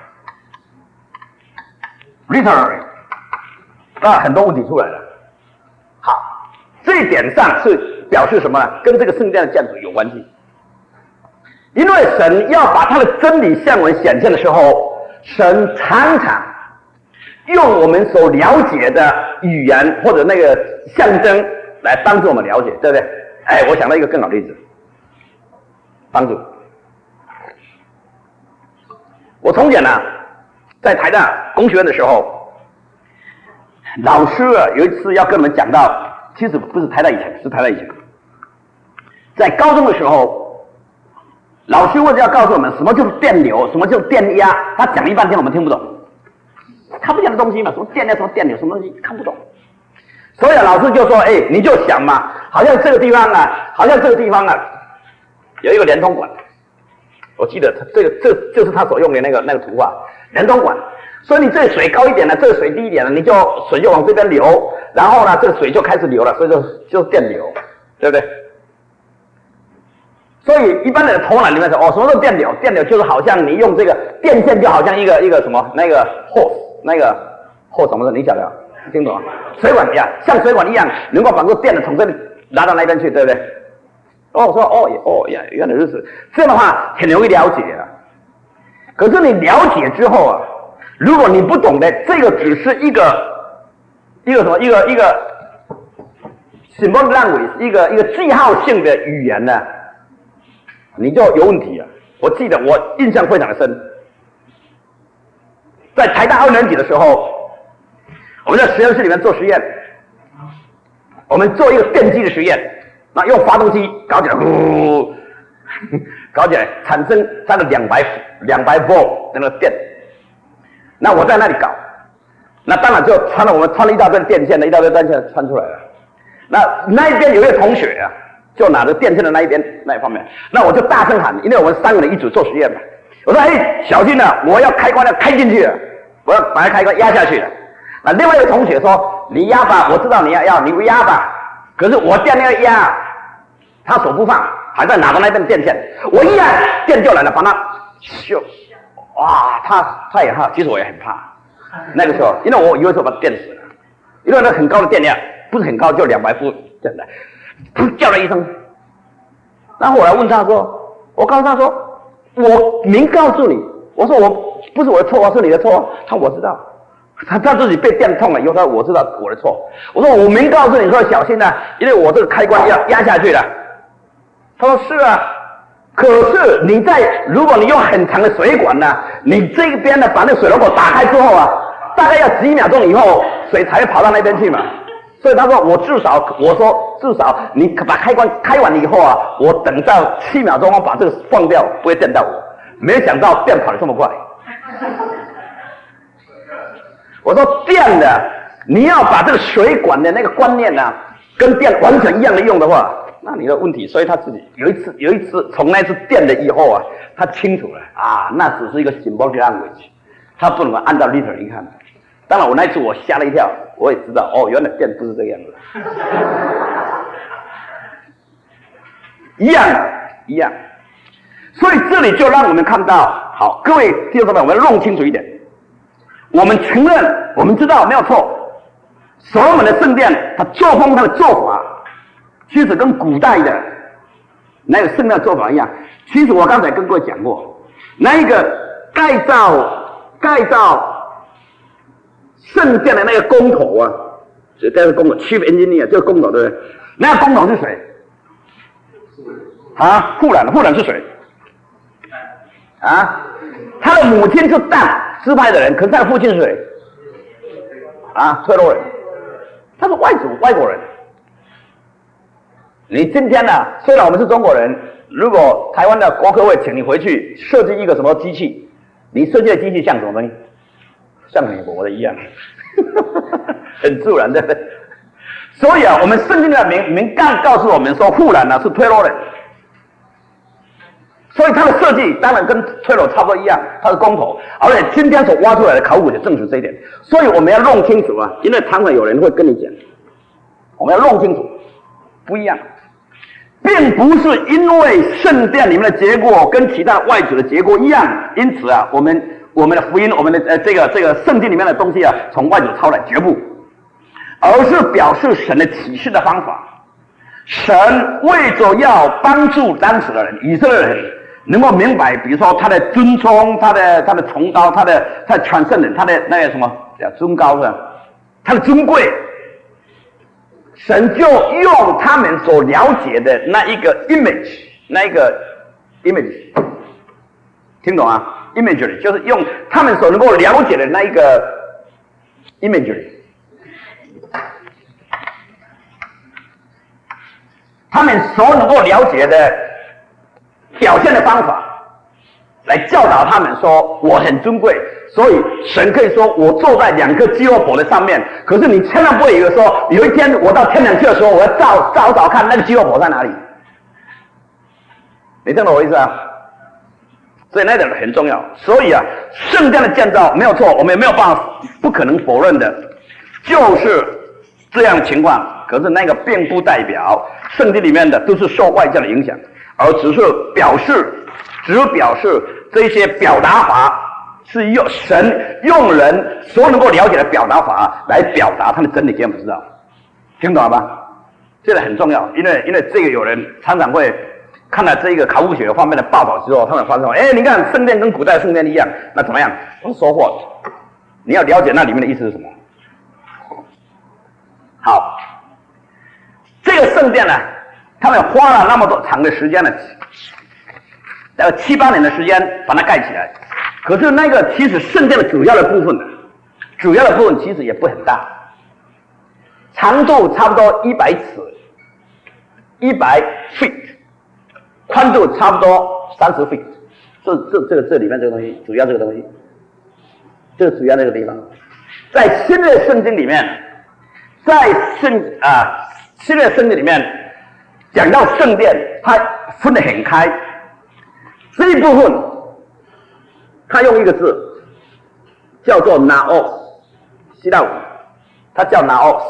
那很多问题出来了。好，这一点上是表示什么呢？跟这个圣殿的建筑有关系。因为神要把他的真理向我们显现的时候，神常常用我们所了解的语言或者那个象征来帮助我们了解，对不对？哎，我想到一个更好的例子，帮助。我从前啊，在台大工学院的时候，老师啊有一次要跟我们讲到，其实不是台大以前，是台大以前，在高中的时候，老师为了要告诉我们什么就是电流，什么就是电压，他讲了一半天我们听不懂，看不见的东西嘛，什么电压，什么电流，什么东西看不懂，所以老师就说，哎，你就想嘛，好像这个地方啊，有一个连通管。我记得这就是他所用的那个图画，连通管。所以你这个水高一点了，这个水低一点了，水就往这边流，然后呢，这个水就开始流了，所以就是电流，对不对？所以一般的头脑里面说，哦，什么是电流？电流就是好像你用这个电线，就好像一个什么那个 hose 什么的，你晓得？听懂吗？水管一样，像水管一样，能够把这个电的从这里拉到那边去，对不对？我说原来如此，这样的话很容易了解啊。可是你了解之后啊，如果你不懂得这个只是一个什么一个 symbolic language， 一个记号性的语言呢，你就有问题啊。我记得我印象非常的深，在台大2年级的时候，我们在实验室里面做实验，我们做一个电机的实验。那用发动机搞起来，搞起来，产生它的200 volt 的那个电。那我在那里搞，那当然就我们穿了一大堆电线穿出来了。那一边有一个同学啊，就拿着电线的那一方面，那我就大声喊，因为我们3个人一组做实验嘛。我说：“哎，小心了，我要开关要开进去了，我要把它开关压下去了。”那另外一个同学说：“你压吧，我知道你要，你压吧。”可是我电那个压，他手不放，还在拿着那根电线，我一按电就来了，把它咻，哇，他也怕，其实我也很怕。那个时候，因为我以为说把它电死了，因为那很高的电量，不是很高，就200伏这样的，噗叫了一声。然后我来问他说，我告诉他说，我明告诉你，我说我不是我的错啊，是你的错。他说我知道。他自己被电痛了以后，他说我知道我的错。我说我明告诉你说小心啊，因为我这个开关要压下去了。他说是啊，可是如果你用很长的水管呢，你这边呢把那个水龙头打开之后啊，大概要几秒钟以后，水才会跑到那边去嘛。所以他说我至少你把开关开完以后啊，我等到7秒钟我把这个放掉，不会电到我。没想到电跑得这么快。我说电的，你要把这个水管的那个观念呢，跟电完全一样的用的话，那你的问题。所以他自己有一次从那次电了以后啊，他清楚了啊，那只是一个 symbolic language， 他不能按照 liter 一看。当然我那次我吓了一跳，我也知道哦，原来电不是这个样子。一样。所以这里就让我们看到，好，各位弟兄姊妹，我们弄清楚一点。 我们承认，我们知道没有错。所罗门的圣殿，他作风他的做法，其实跟古代的那个圣殿做法一样。其实我刚才跟各位讲过，那一个盖造圣殿的那个工头啊，这个工头 ，Chief Engineer 这个工头对不对？那个工头是谁？啊，户兰是谁？啊，他的母亲是但支派的人，可是他的父亲是谁？啊，推罗人，他是外国人。你今天呢、虽然我们是中国人，如果台湾的国科会请你回去设计一个什么机器，你设计的机器像什么东西？像美国的一样，很自然，对不对？所以啊，我们圣经的明告诉我们说，户兰呢是推罗人。所以它的设计当然跟推罗差不多一样，它是工头，而且今天所挖出来的考古也证实这一点。所以我们要弄清楚啊，因为常常有人会跟你讲，我们要弄清楚，不一样，并不是因为圣殿里面的结果跟其他外族的结果一样，因此啊，我们的福音，我们的这个圣经里面的东西啊，从外族抄来，绝不，而是表示神的启示的方法。神为着要帮助当时的人，以色列人能够明白，比如说他的尊崇，他的崇高，他的传圣人，他的那个什么叫尊高是吧？他的尊贵，神就用他们所了解的那一个 image， 听懂啊 ？imagery 就是用他们所能够了解的那一个 imagery。他们所能够了解的表现的方法，来教导他们说我很尊贵，所以神可以说我坐在2颗基路伯的上面。可是你千万不会以为说有一天我到天堂去的时候，我要找看那个基路伯在哪里。你听懂我意思啊？所以那点很重要。所以啊，圣殿的建造没有错，我们也没有办法不可能否认的，就是这样的情况。可是那个并不代表圣经里面的都是受外教的影响，而只表示这些表达法是用神用人所能够了解的表达法来表达他的真理给我们知道，听懂了吧？这个很重要，因为这个有人常常会看到这个考古学方面的报道之后，他们发现你看圣殿跟古代圣殿一样，那怎么样？我说错，你要了解那里面的意思是什么。好。这个圣殿呢，他们花了那么多长的时间呢，大概7、8年的时间把它盖起来。可是那个其实圣殿的主要的部分其实也不很大，长度差不多100尺，100 feet， 宽度差不多30 feet。这里面这个东西，主要这个东西，这个主要那个地方，在新的圣经里面，新的圣经里面讲到圣殿，它分得很开。这一部分，它用一个字叫做 naos， 希腊文，它叫 naos。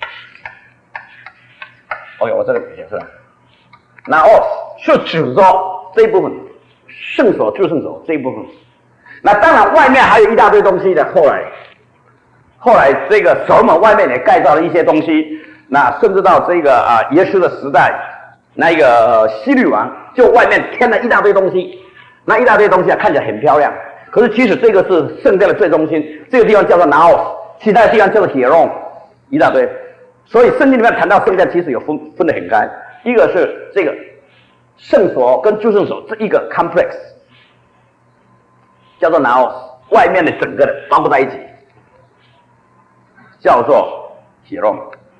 我这个解释了 ，naos 是指着这一部分，圣所就圣所这一部分。那当然，外面还有一大堆东西的。后来这个所罗门外面也盖造了一些东西。那甚至到这个耶稣的时代，那个希律王就外面添了一大堆东西，那一大堆东西看起来很漂亮，可是其实这个是圣殿的最中心，这个地方叫做naos，其他的地方叫做hieron，一大堆。所以圣经里面谈到圣殿，其实有分得很开，一个是这个圣所跟诸圣所这一个 complex， 叫做naos，外面的整个的包括在一起，叫做hieron。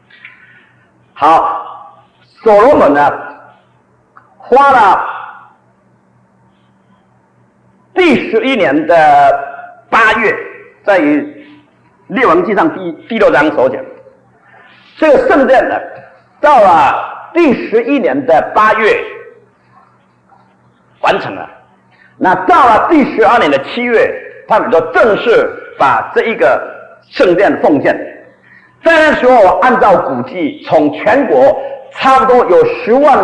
好，所罗门呢，花了第11年的8月，在于列王纪上第6章所讲，这个圣殿呢，到了第11年的8月完成了。那到了第12年的7月，他们就正式把这一个圣殿奉献。在那时候，按照估计，从全国差不多有10万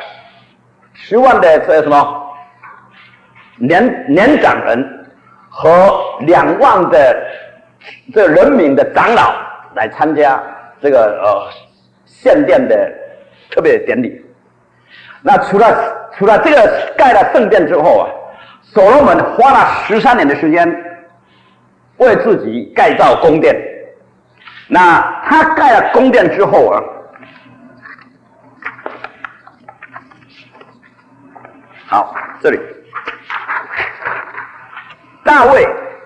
的这什么年长人和2万的这个人民的长老来参加这个献殿的特别典礼。那除了这个盖了圣殿之后啊，所罗门花了13年的时间为自己盖造宫殿。那他盖了宫殿之后啊，好，这里大卫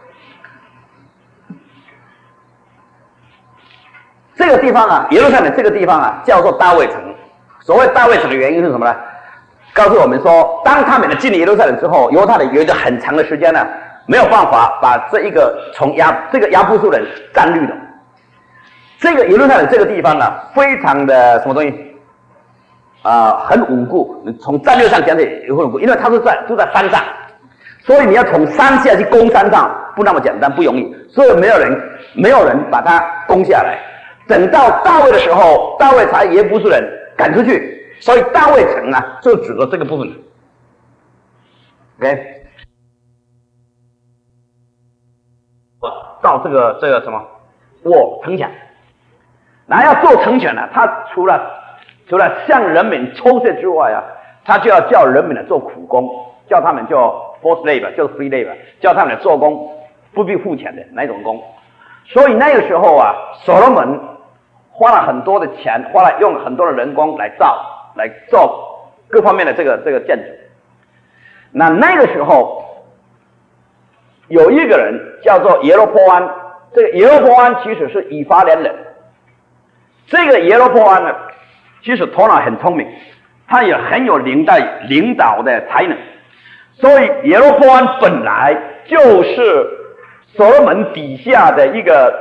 这个地方啊，耶路撒冷这个地方啊，叫做大卫城。所谓大卫城的原因是什么呢？告诉我们说，当他们进了耶路撒冷之后，犹太人有一个很长的时间呢，没有办法把这一个这个亚布术人占据的。这个耶路撒冷这个地方呢，非常的什么东西很稳固。从战略上讲也很稳固，因为它是住在山上，所以你要从山下去攻山上不那么简单，不容易，所以没有人把它攻下来。等到大卫的时候，大卫才耶布斯人赶出去，所以大卫城啊就指着这个部分。OK， 到这个什么城墙。那要做城墙呢，他除了向人民抽税之外啊，他就要叫人民来做苦工，叫他们叫 forced labor， 就是 free labor， 叫他们来做工，不必付钱的那种工。所以那个时候啊，所罗门花了很多的钱，用很多的人工来做各方面的这个建筑。那个时候有一个人叫做耶罗波安，这个耶罗波安其实是以法莲人。这个耶罗波安呢，其实头脑很聪明，他也很有领导的才能，所以耶罗波安本来就是所罗门底下的一个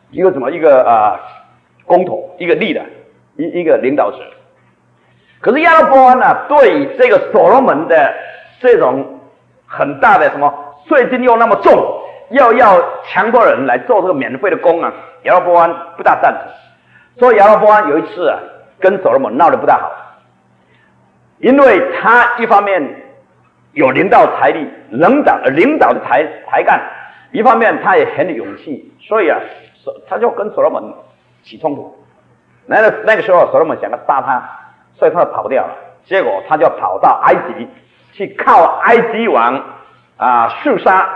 公头，一个leader，一个领导者。可是耶罗波安呢，对这个所罗门的这种很大的税金又那么重，要强迫人来做这个免费的工啊，耶罗波安不大赞成。所以耶罗波安有一次啊，跟所罗门闹得不大好，因为他一方面有领导才力，领导的才干，一方面他也很有勇气，所以啊，他就跟所罗门起冲突。那个时候，所罗门想要杀他，所以他跑掉了。结果他就跑到埃及去靠埃及王示撒，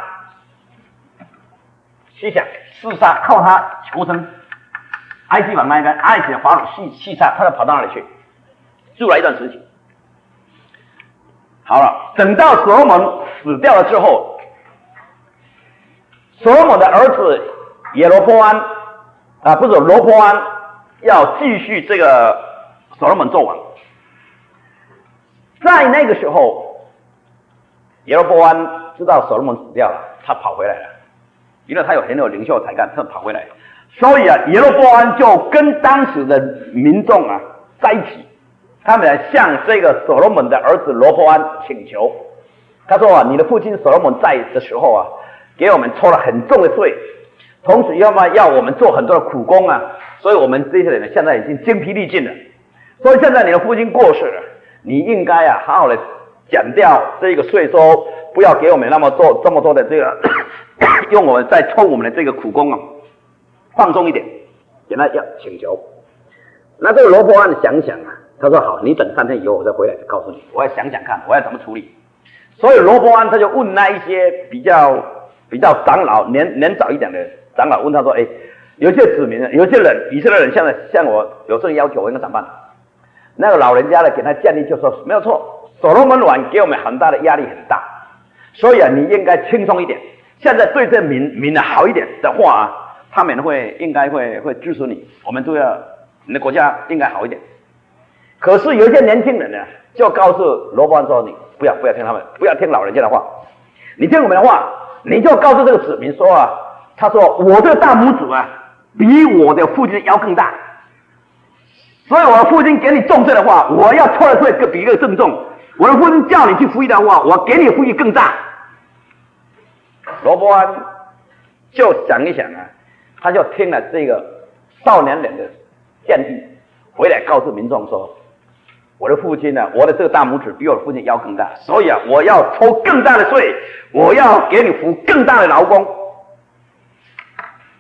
靠他求生。埃及王那边，埃及的法老细撒，他就跑到那里去住了一段时间。好了，等到所罗门死掉了之后，所罗门的儿子罗波安要继续这个所罗门做王。在那个时候，耶罗波安知道所罗门死掉了，他跑回来了，因为他很有领袖才干，他跑回来。所以啊，耶罗波安就跟当时的民众啊在一起，他们来向这个所罗门的儿子罗波安请求。他说啊，你的父亲所罗门在的时候啊，给我们抽了很重的税，同时要我们做很多的苦工啊，所以我们这些人现在已经精疲力尽了。所以现在你的父亲过世了，你应该啊好好的减掉这个税收，不要给我们这么多的这个用我们再抽我们的这个苦工啊。放松一点，给他要请求。那这个罗波安想想啊，他说好，你等3天以后我再回来告诉你，我要想想看我要怎么处理。所以罗波安他就问那一些比较长老年长一点的长老，问他说：有些子民，有些人以色列人现在向我有这个要求，我应该怎么办？那个老人家呢给他建议就说没有错，所罗门王给我们很大的压力很大，所以啊你应该轻松一点，现在对这民好一点的话啊。他们应该会支持你，我们都要你的国家应该好一点。可是有一些年轻人呢，就告诉罗波安说：“你不要听他们，不要听老人家的话，你听我们的话，你就告诉这个子民说啊，他说我这个大拇指啊，比我的父亲的腰更大，所以我的父亲给你重税的话，我要抽的税比一个更重。我的父亲叫你去服役的话，我给你服役更大。”罗波安就想一想啊。他就听了这个少年人的建议，回来告诉民众说：“我的父亲呢，我的这个大拇指比我的父亲腰更大，所以啊，我要抽更大的税，我要给你服更大的劳工。”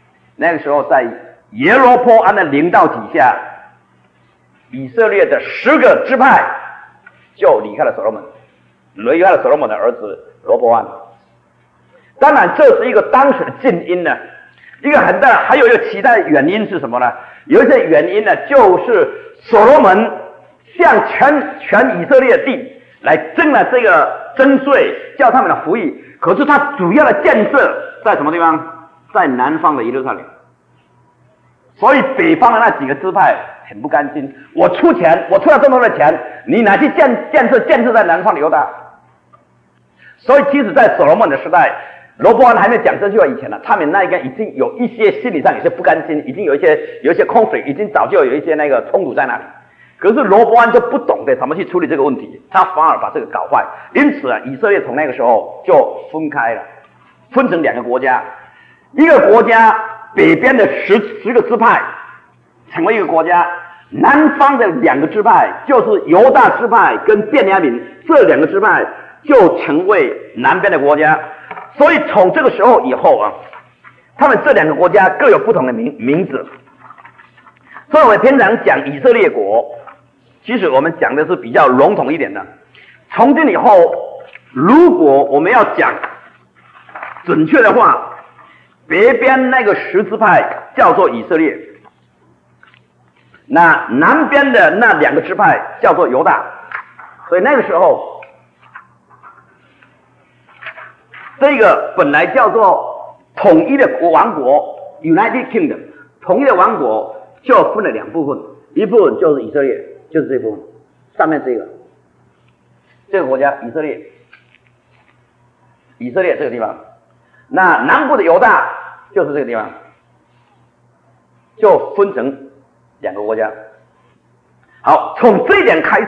那个时候在耶罗波安的领导底下，以色列的10个支派就离开了所罗门，离开了所罗门的儿子罗波安。当然，这是一个当时的静音呢。一个很大，还有一个其他的原因是什么呢？有一些原因呢，就是所罗门向全以色列地来征了这个征税，叫他们的服役。可是他主要的建设在什么地方？在南方的耶路撒冷。所以北方的那几个支派很不甘心，我出钱，我出了这么多的钱，你拿去建设在南方的犹大。所以，其实，在所罗门的时代，罗波安还没讲这句话以前呢，他们那边已经有一些心理上有些不甘心，已经有一些空水，已经早就有一些那个冲突在那里。可是罗波安就不懂得怎么去处理这个问题，他反而把这个搞坏。因此啊，以色列从那个时候就分开了，分成2个国家，一个国家北边的十个支派成为一个国家，南方的2个支派就是犹大支派跟便雅悯这2个支派就成为南边的国家。所以从这个时候以后啊，他们这2个国家各有不同的名字。所以我们平常讲以色列国，其实我们讲的是比较笼统一点的。从今以后，如果我们要讲准确的话，北边那个10支派叫做以色列，那南边的那2个支派叫做犹大。所以那个时候，这个本来叫做统一的王国 United Kingdom， 统一的王国就分了2部分，一部分就是以色列，就是这部分，上面这个国家以色列这个地方，那南部的犹大就是这个地方，就分成2个国家。好，从这一点开始，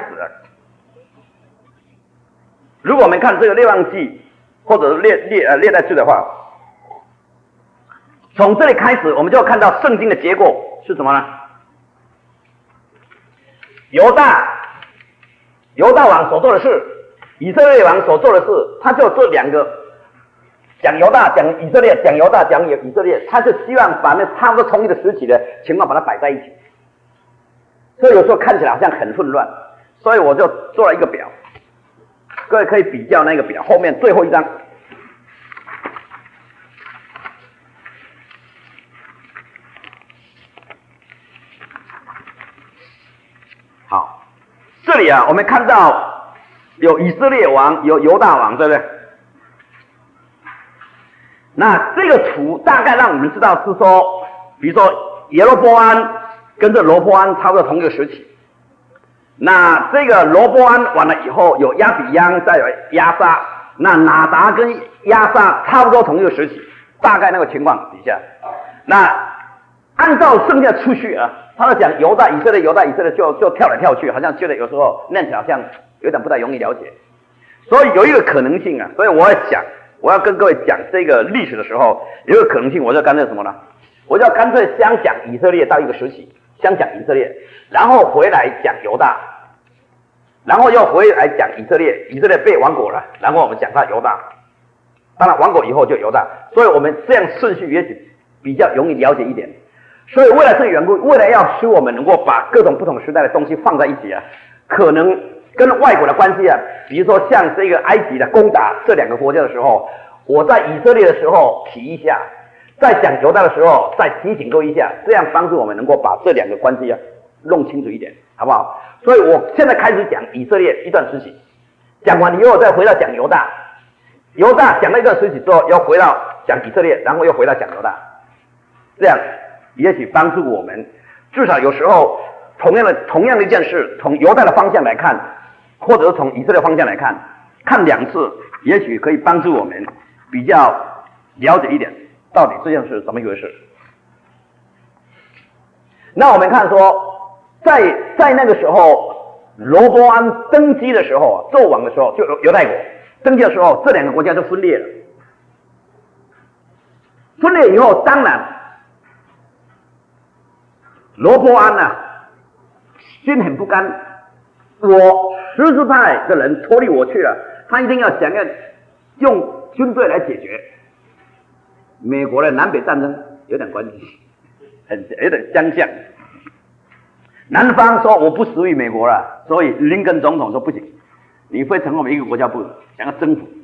如果我们看这个列王记或者是列代志的话，从这里开始，我们就看到圣经的结构是什么呢？犹大王所做的事，以色列王所做的事，他就这2个，讲犹大，讲以色列，讲犹大，讲以色列，他就希望把那差不多同一的时期的情况把它摆在一起。所以有时候看起来好像很混乱，所以我就做了一个表，各位可以比较那个表后面最后一张。好，这里啊，我们看到有以色列王，有犹大王，对不对？那这个图大概让我们知道是说，比如说耶罗波安跟着罗波安差不多同一个时期。那这个罗波安完了以后，有亚比央，再有亚撒，那拿达跟亚撒差不多同一个时期，大概那个情况底下，那按照圣经的次序啊，他在讲犹大、以色列、犹大、以色列就跳来跳去，好像觉得有时候念起来好像有点不太容易了解。所以有一个可能性啊，所以我要跟各位讲这个历史的时候，有一个可能性，我就干脆什么呢？我就干脆先讲以色列到一个时期，先讲以色列，然后回来讲犹大，然后又回来讲以色列，以色列被亡国了，然后我们讲到犹大，当然亡国以后就犹大，所以我们这样顺序也许比较容易了解一点。所以为了这个缘故，为了要使我们能够把各种不同时代的东西放在一起啊，可能跟外国的关系啊，比如说像这个埃及的攻打这2个国家的时候，我在以色列的时候提一下，在讲犹大的时候再提醒各位一下，这样帮助我们能够把这2个关系啊弄清楚一点，好不好？所以我现在开始讲以色列一段时期，讲完以后再回到讲犹大，犹大讲了一段时期之后，又回到讲以色列，然后又回到讲犹大，这样也许帮助我们，至少有时候同样的一件事，从犹大的方向来看，或者是从以色列方向来看，看2次，也许可以帮助我们比较了解一点，到底这件事怎么一回事。那我们看说，在那个时候，罗波安登基的时候，纣王的时候，就犹太国登基的时候，这2个国家就分裂了。分裂以后，当然罗波安啊，心很不甘，我10支派的人脱离我去了，他一定要想要用军队来解决。美国的南北战争有点关系， 有点相像。南方说我不属于美国了，所以林肯总统说不行，你非成为我们一个国家不可，想要征服。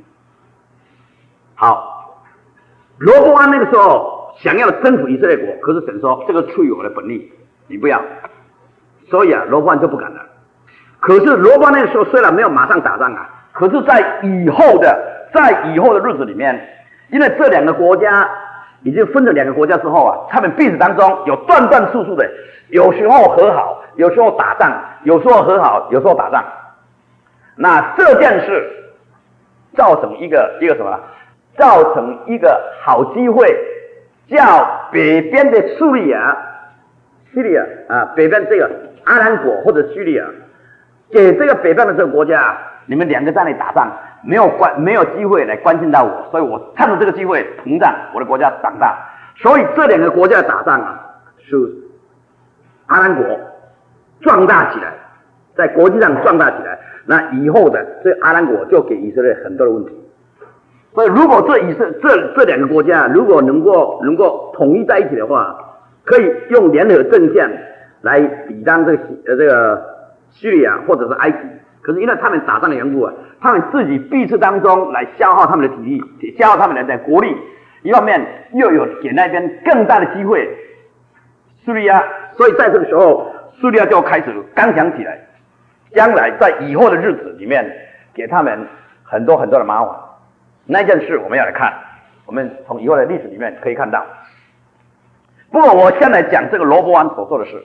好，罗波安那个时候想要征服以色列国，可是神说这个出于我的本意，你不要，所以罗波安就不敢了。可是罗波安那个时候虽然没有马上打仗啊，可是在以后的日子里面，因为这两个国家已经分成两个国家之后啊，他们彼此当中有断断续续的，有时候和好，有时候打仗，有时候和好，有时候打仗。那这件事造成一个什么？造成一个好机会，叫北边的叙利亚啊，北边这个阿兰国或者叙利亚，给这个北边的这个国家，你们两个在那里打仗，没有机会来关心到我，所以我趁着这个机会膨胀，我的国家长大。所以这两个国家打仗啊，是阿兰国壮大起来，在国际上壮大起来，那以后的这阿兰国就给以色列很多的问题。所以如果这两个国家如果能够统一在一起的话，可以用联合阵线来抵挡这个叙利亚或者是埃及。可是因为他们打仗的缘故啊，他们自己彼此当中来消耗他们的体力，消耗他们的国力，一方面又有给那边更大的机会，叙利亚，所以在这个时候，叙利亚就开始刚强起来，将来在以后的日子里面，给他们很多的麻烦。那件事我们要来看，我们从以后的历史里面可以看到。不过我现在讲这个罗波安所做的事。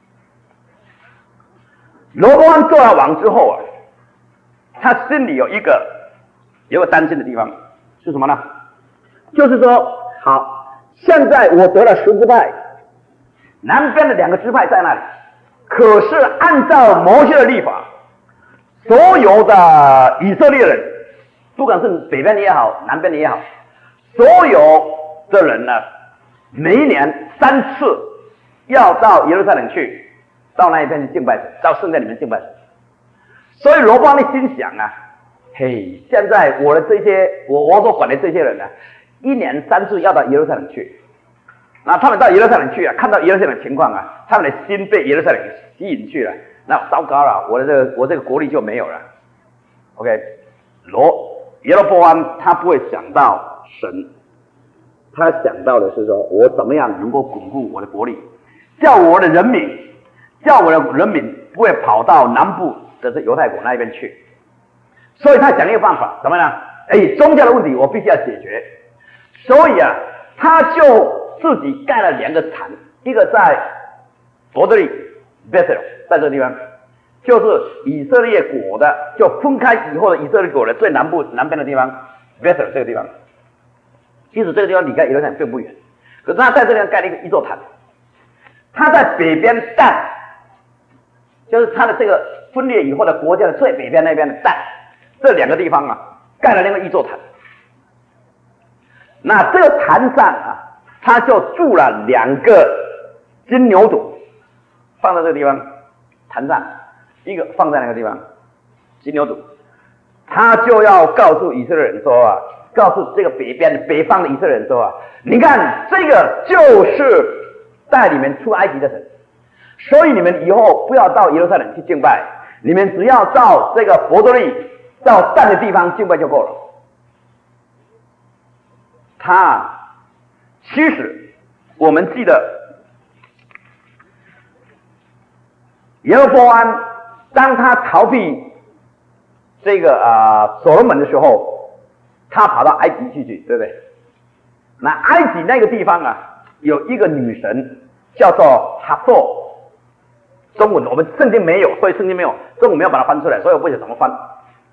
罗波安做了王之后啊，他心里有一个担心的地方，是什么呢？就是说，好，现在我得了10支派，南边的2个支派在那里，可是按照摩西的律法，所有的以色列人，不管是北边的也好，南边的也好，所有的人呢，每一年3次要到耶路撒冷去，到那一边去敬拜神，到圣殿里面敬拜神。所以罗波安的心想啊，嘿，现在我的这些我所管的这些人呢，一年3次要到耶路撒冷去。那他们到耶路撒冷去啊，看到耶路撒冷的情况啊，他们的心被耶路撒冷吸引去了，那糟糕了，我这个国力就没有了。OK， 耶罗波安他不会想到神，他想到的是说，我怎么样能够巩固我的国力，叫我的人民不会跑到南部的这犹太国那边去。所以他想一个办法，怎么呢？宗教的问题我必须要解决。所以啊，他就自己盖了2个坛，一个在伯特利 Bethel， 在这个地方，就是以色列国的，就分开以后的以色列国的最南边的地方 Bethel 这个地方。其实这个地方离开耶路撒冷并不远，可是他在这里盖了一座坛。他在北边但，就是他的这个分裂以后的国家的最北边那边的但，这2个地方啊，盖了另外一座坛。那这个坛上啊，他就铸了2个金牛犊，放在这个地方坛上，一个放在那个地方金牛犊，他就要告诉以色列人说啊，告诉这个北方的以色列人说啊，你看这个就是带你们出埃及的神，所以你们以后不要到耶路撒冷去敬拜，你们只要到这个伯特利到但的地方敬拜就够了。其实我们记得耶罗波安当他逃避这个所罗门的时候，他跑到埃及去，对不对？那埃及那个地方啊，有一个女神叫做哈索，中文我们圣经没有，所以圣经没有，中文没有把它翻出来，所以我不晓得怎么翻。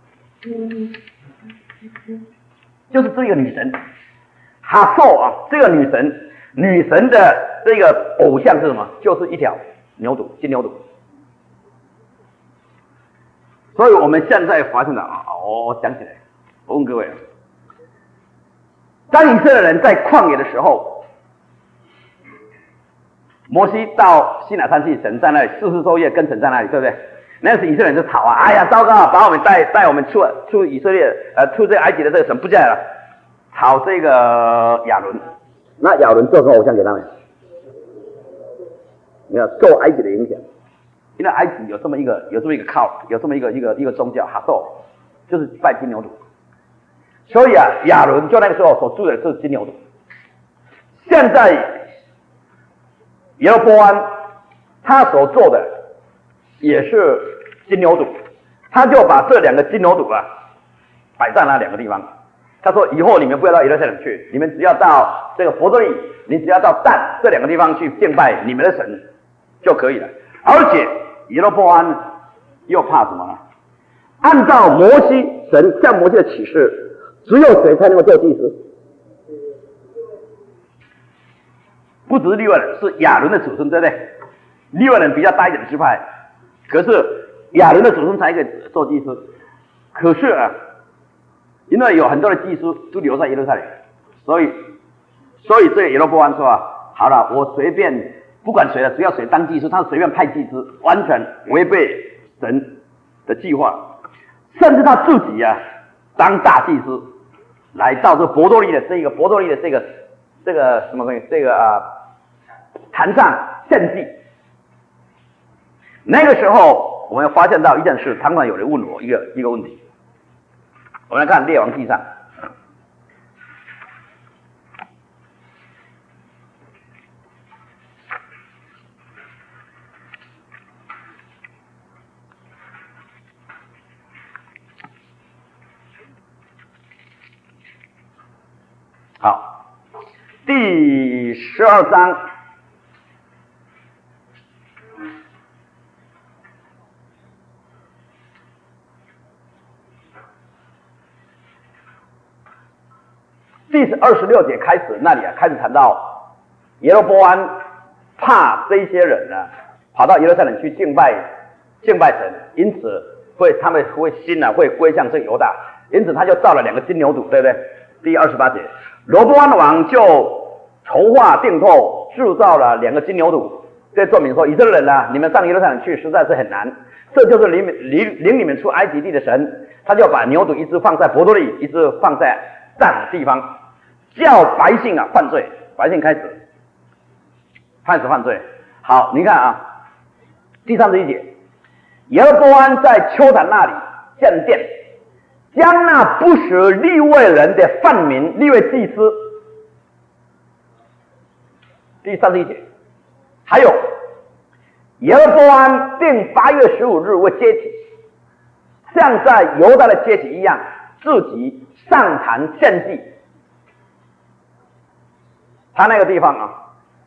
就是这个女神哈索啊，这个女神的这个偶像是什么？就是一条牛犊，金牛犊。所以我们现在发现了我想起来，我问各位，当以色列人在旷野的时候，摩西到西乃山去，神在那里40昼夜跟神在那里，对不对？那时以色列人就吵啊，哎呀，糟糕，把我们带我们出以色列出这个埃及的这个神不见了，吵这个亚伦。那亚伦做什么偶像给他们？ 你看受埃及的影响，因为埃及有这么一个宗教哈斗，就是拜金牛犊。所以啊，亚伦就那个时候所住的是金牛犊。现在耶罗波安他所做的也是金牛犊，他就把这两个金牛犊啊摆在那两个地方。他说：“以后你们不要到耶路撒冷去，你们只要到这个伯特利，你只要到但这两个地方去敬拜你们的神就可以了。而且耶罗波安又怕什么呢？按照摩西神向摩西的启示，只有谁才能够做祭司？不只是利未人，是亚伦的子孙，对不对？利未人比较大一点的支派，可是亚伦的子孙才可以做祭司。可是啊。”因为有很多的祭司都留在耶路撒冷，所以这个耶罗波安说啊，好了，我随便不管谁了，只要谁当祭司，他随便派祭司，完全违背神的计划，甚至他自己啊当大祭司，来到这伯多利的这个什么东西，坛上献祭。那个时候，我们发现到一件事，常常有人问我一个问题。我们来看《列王纪上》，好，第12章。第26节开始，那里啊开始谈到耶罗波安怕这些人呢跑到耶路撒冷去敬拜神，因此他们心会归向这犹大，因此他就造了两个金牛犊，对不对？第28节，罗波安王就筹划定透，制造了两个金牛犊，这证明说以色列人啊，你们上耶路撒冷去实在是很难，这就是领你们出埃及地的神，他就把牛犊一只放在伯多利，一只放在但地方。叫百姓啊犯罪，百姓开始犯罪。好，你看啊，第31节，耶罗波安在丘坛那里建殿，将那不识利未人的犯民立为祭司。第31节，还有耶罗波安定8月15日为节期，像在犹大的节期一样，自己上坛献祭。他那个地方啊，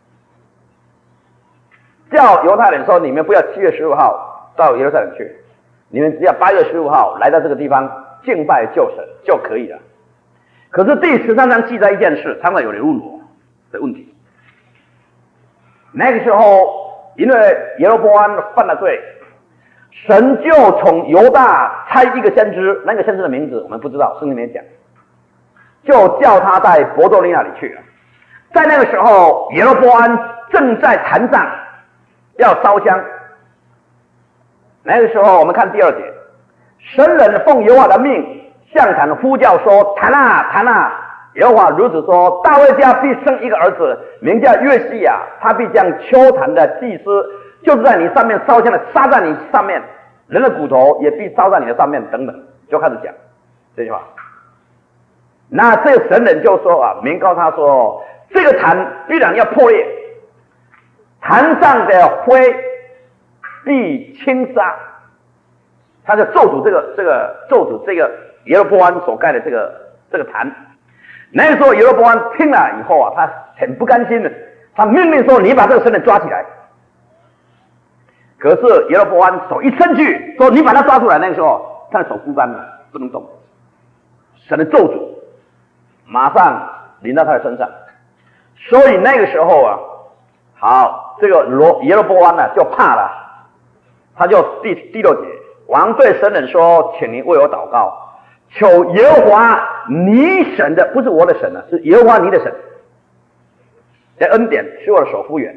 叫犹太人说：“你们不要7月15号到耶路撒冷去，你们只要8月15号来到这个地方敬拜救神就可以了。”可是第13章记载一件事，常常有人问我的问题。那个时候，因为耶罗波安犯了罪，神就从犹大差一个先知，那个先知的名字我们不知道，圣经里面讲，就叫他在伯多利那里去了。在那个时候，耶罗波安正在坛上要烧香。那个时候，我们看第2节，神人奉耶和华的命向坛呼叫说：“坛啊，坛啊！耶和华如此说：大卫家必生一个儿子，名叫约西亚，他必将丘坛的祭司，就是在你上面烧香的，杀在你上面，人的骨头也必烧在你的上面，等等。”就开始讲这句话。那这个神人就说啊，明告他说。这个坛必然要破裂，坛上的灰必倾洒，他就咒诅咒诅这个耶罗波安所盖的这个坛。那个时候耶罗波安听了以后啊，他很不甘心的，他命令说：“你把这个神人抓起来。”可是耶罗波安手一伸去，说：“你把他抓出来。”那个时候他的手枯干了，不能动，神的咒诅马上临到他的身上。所以那个时候啊，好，这个耶罗波安呢就怕了，他就第6节，王对神人说：“请你为我祷告，求耶和华你神的，不是我的神啊，是耶和华你的神的恩典，使我的手复原。”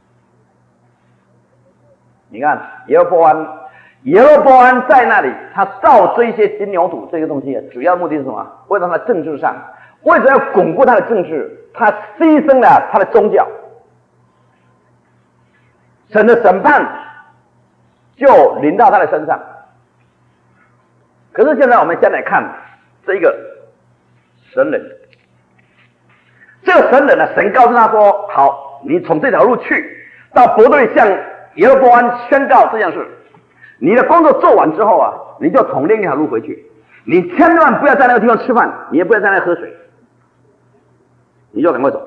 你看耶罗波安在那里，他造这些金牛犊这些东西，主要目的是什么？为了他的政治上，为了要巩固他的政治，他牺牲了他的宗教。 神的审判就临到他的身上。可是现在我们先来看这一个神人，这个神人呢，神告诉他说：好，你从这条路去，到伯特利向耶罗波安宣告这件事。你的工作做完之后啊，你就从另一条路回去，你千万不要在那个地方吃饭，你也不要在那喝水，你就赶快走。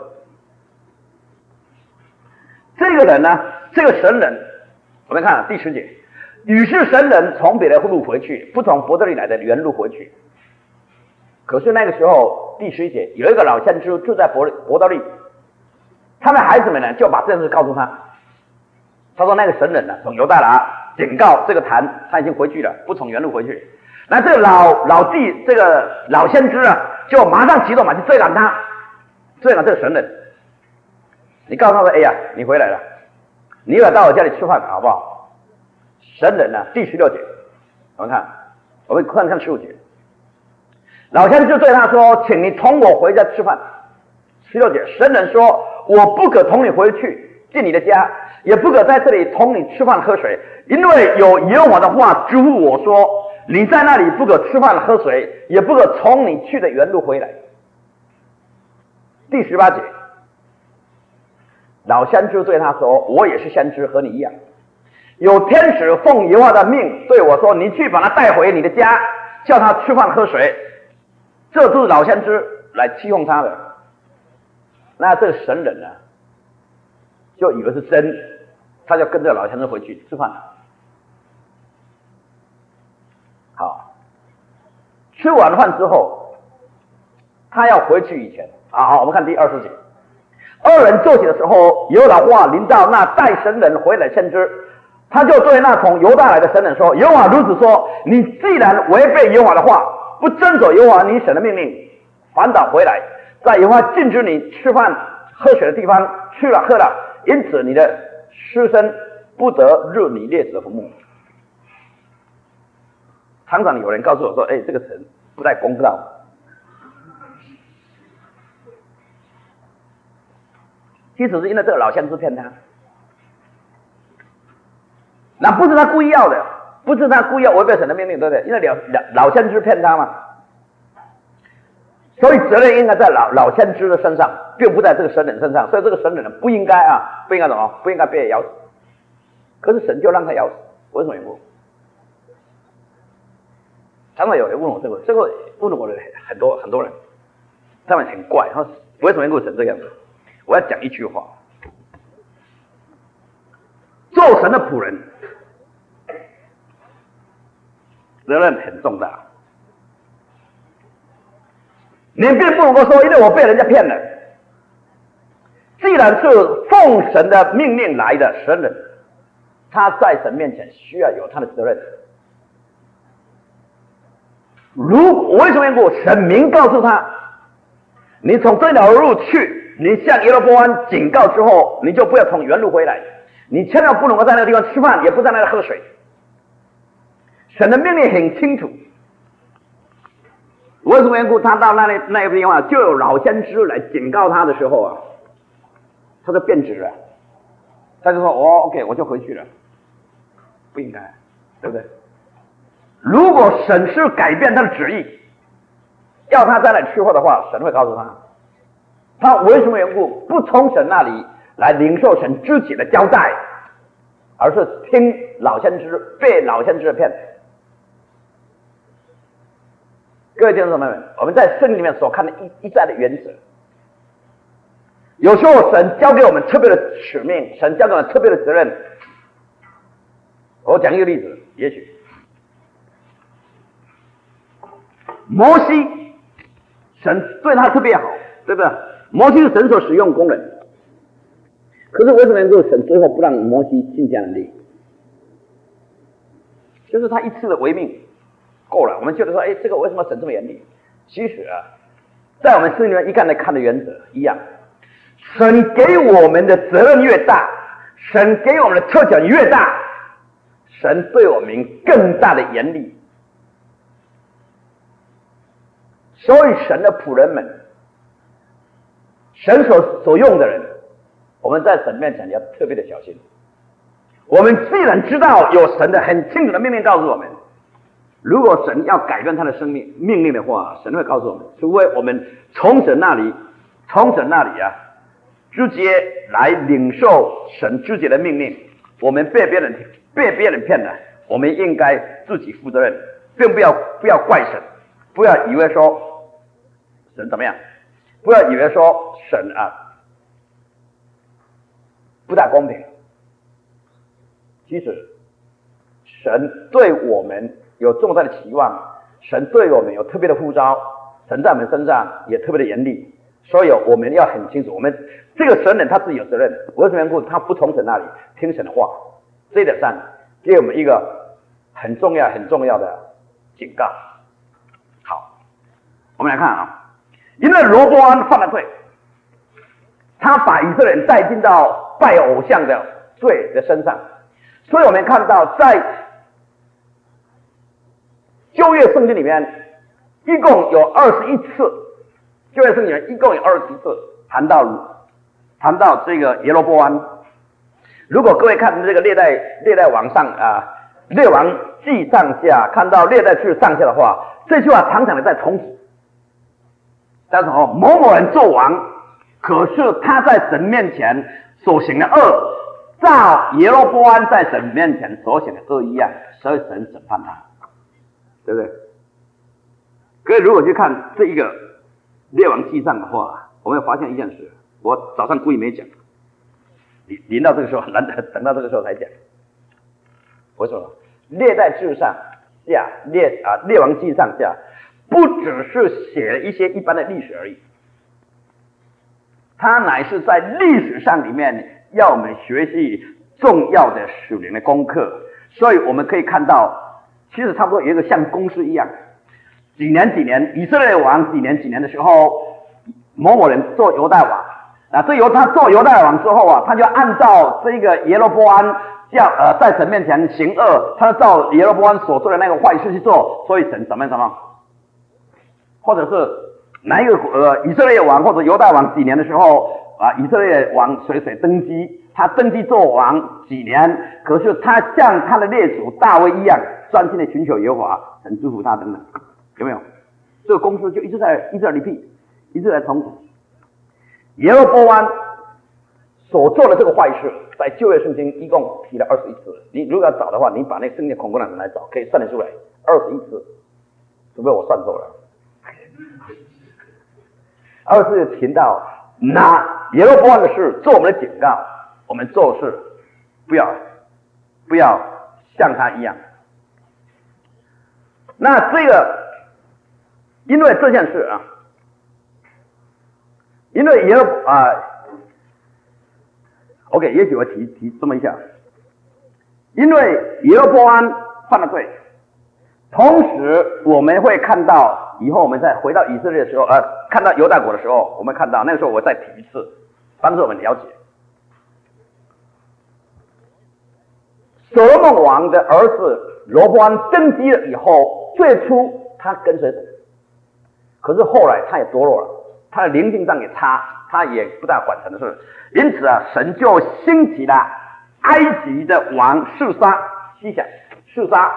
这个人呢，这个神人，我们看第10节，于是神人从别的路回去，不从伯特利来的原路回去。可是那个时候第11节，有一个老先知住在伯特利，他的孩子们呢就把这件事告诉他。他说那个神人呢从犹大来，警告这个坛他已经回去了，不从原路回去。那这个这个老先知啊，就马上启动去追赶他，追赶这个神人。你告诉他说：哎呀，你回来了，你要到我家里吃饭好不好？神人呢，第16节，我们看15节。老先知对他说：请你同我回家吃饭。16节，神人说：我不可同你回去进你的家，也不可在这里同你吃饭喝水，因为有耶和华的话嘱咐我说：你在那里不可吃饭喝水，也不可从你去的原路回来。第18节，老先知对他说：我也是先知，和你一样，有天使奉耶和华的命对我说：你去把他带回你的家，叫他吃饭喝水。这都是老先知来欺哄他的。那这个神人呢，就以为是真，他就跟着老先知回去吃饭了。好，吃完饭之后，他要回去以前好，我们看第20节。二人坐起的时候，耶和华的话临到那带神人回来先知，他就对那从犹大来的神人说：耶和华如此说，你既然违背耶和华的话，不遵守耶和华你神的命令，反倒回来，在耶和华禁止你吃饭喝水的地方吃了喝了，因此你的尸身不得入你列祖的坟墓。常常有人告诉我说：这个神不太公道。其实是因为这个老先知骗他，那不是他故意要的，不是他故意要违背神的命令，对不对？因为老先知骗他嘛，所以责任应该在老先知的身上，并不在这个神人身上。所以这个神人不应该不应该什么？不应该被咬死。可是神就让他咬死，为什么缘故？常常有人问我这个问我的很多人，他们很怪，他说为什么缘故神这个样子？我要讲一句话：做神的仆人，责任很重大。你并不能够说，因为我被人家骗了。既然是奉神的命令来的神人，他在神面前需要有他的责任。为什么缘故？神明告诉他，你从这条路去，你向耶罗波安警告之后，你就不要从原路回来，你千万不能够在那个地方吃饭，也不在那里喝水。神的命令很清楚。为什么缘故？他到那个地方，就有老先知来警告他的时候他就变质了，他就说：OK， 我就回去了。不应该，对不对？如果神是改变他的旨意，要他在那里吃货的话，神会告诉他，他为什么缘故不从神那里来领受神肢体的交代，而是听老先知，被老先知骗。各位弟兄姊妹们，我们在圣经里面所看的一再的原则，有时候神交给我们特别的使命，神交给我们特别的责任。我讲一个例子，也许摩西，神对他特别好，对不对？摩西是神所使用工人，可是为什么能够神最后不让摩西进迦南地？就是他一次的违命够了。我们觉得说，这个为什么神这么严厉？其实在我们圣经里面一概来看的原则一样，神给我们的责任越大，神给我们的特权越大，神对我们更大的严厉。所以神的仆人们，神所用的人，我们在神面前要特别的小心。 我们既然知道有神的很清楚的命令告诉我们，如果神要改变他的生命命令的话，神会告诉我们，除非我们从神那里直接来领受神直接的命令，我们被别人骗了，我们应该自己负责任，并不要怪神，不要以为说神怎么样，不要以为说神不大公平。其实神对我们有重大的期望，神对我们有特别的呼召，神在我们身上也特别的严厉，所以我们要很清楚，我们这个神人他自己有责任，为什么缘故？他不从神那里听神的话，这一点上给我们一个很重要的警告。好，我们来看因为罗波安犯了罪，他把以色列人带进到拜偶像的罪的身上，所以我们看到在旧约圣经里面一共有21次，旧约圣经里面一共有21次谈到这个耶罗波安。如果各位看这个历代王上列王记上下，看到历代志上下的话，这句话常常的在重复。但是某某人做王，可是他在神面前所行的恶，照耶罗波安在神面前所行的恶一样，所以神审判他，对不对？各位如果去看这一个列王记上的话，我们会发现一件事，我早上故意没讲，临到这个时候，等到这个时候才讲。为什么？历代志上下列王记上下，不只是写了一些一般的历史而已，它乃是在历史上里面要我们学习重要的属灵的功课。所以我们可以看到，其实差不多有一个像公式一样，几年以色列王几年的时候，某某人做犹大王，他做犹大王之后他就按照这个耶罗波安在神面前行恶，他照耶罗波安所做的那个坏事去做，所以神怎么样？或者是哪一个以色列王或者犹大王几年的时候以色列王谁登基，他登基做王几年，可是他像他的列祖大卫一样专心的寻求耶和华，神祝福他等等，有没有？这个公式就一直在 repeat， 一直在重复。耶罗波安所做的这个坏事，在旧约圣经一共提了21次。你如果要找的话，你把那个圣经的孔观来找，可以算得出来21次，除非我算错了。24提到拿耶罗波安的事做我们的警告，我们做事不要像他一样。那这个因为这件事因为耶罗OK， 也许我提这么一下，因为耶罗波安犯了罪，同时我们会看到以后我们再回到以色列的时候看到犹大国的时候，我们看到那个时候我再提一次，帮助我们了解所罗门王的儿子罗波安登基了以后，最初他跟随神，可是后来他也堕落了，他的灵性上也差，他也不大管神的事，因此神就兴起了埃及的王示撒，示撒，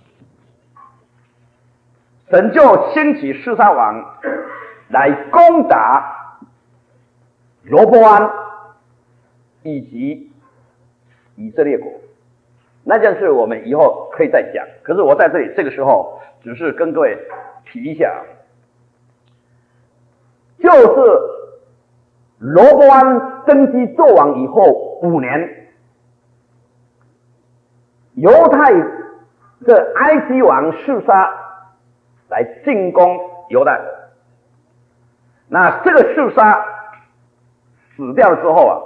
神就兴起示撒王来攻打罗波安以及以色列国。那件事我们以后可以再讲，可是我在这里这个时候只是跟各位提一下，就是罗波安登基做王以后5年，犹太的埃及王示撒来进攻犹大。那这个示撒死掉了之后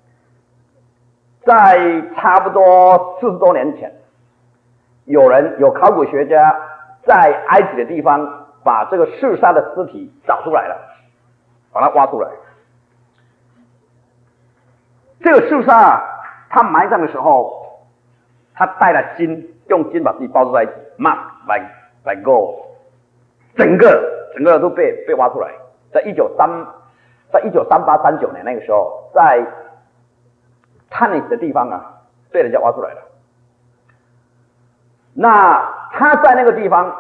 在差不多40多年前，有考古学家在埃及的地方把这个示撒的尸体找出来了，把它挖出来。这个示撒他埋葬的时候，他带了金，用金把自己包住在一起 ，mark by gold， 整个都被挖出来。在1938、39年那个时候，在Tanis 的地方被人家挖出来了。那他在那个地方，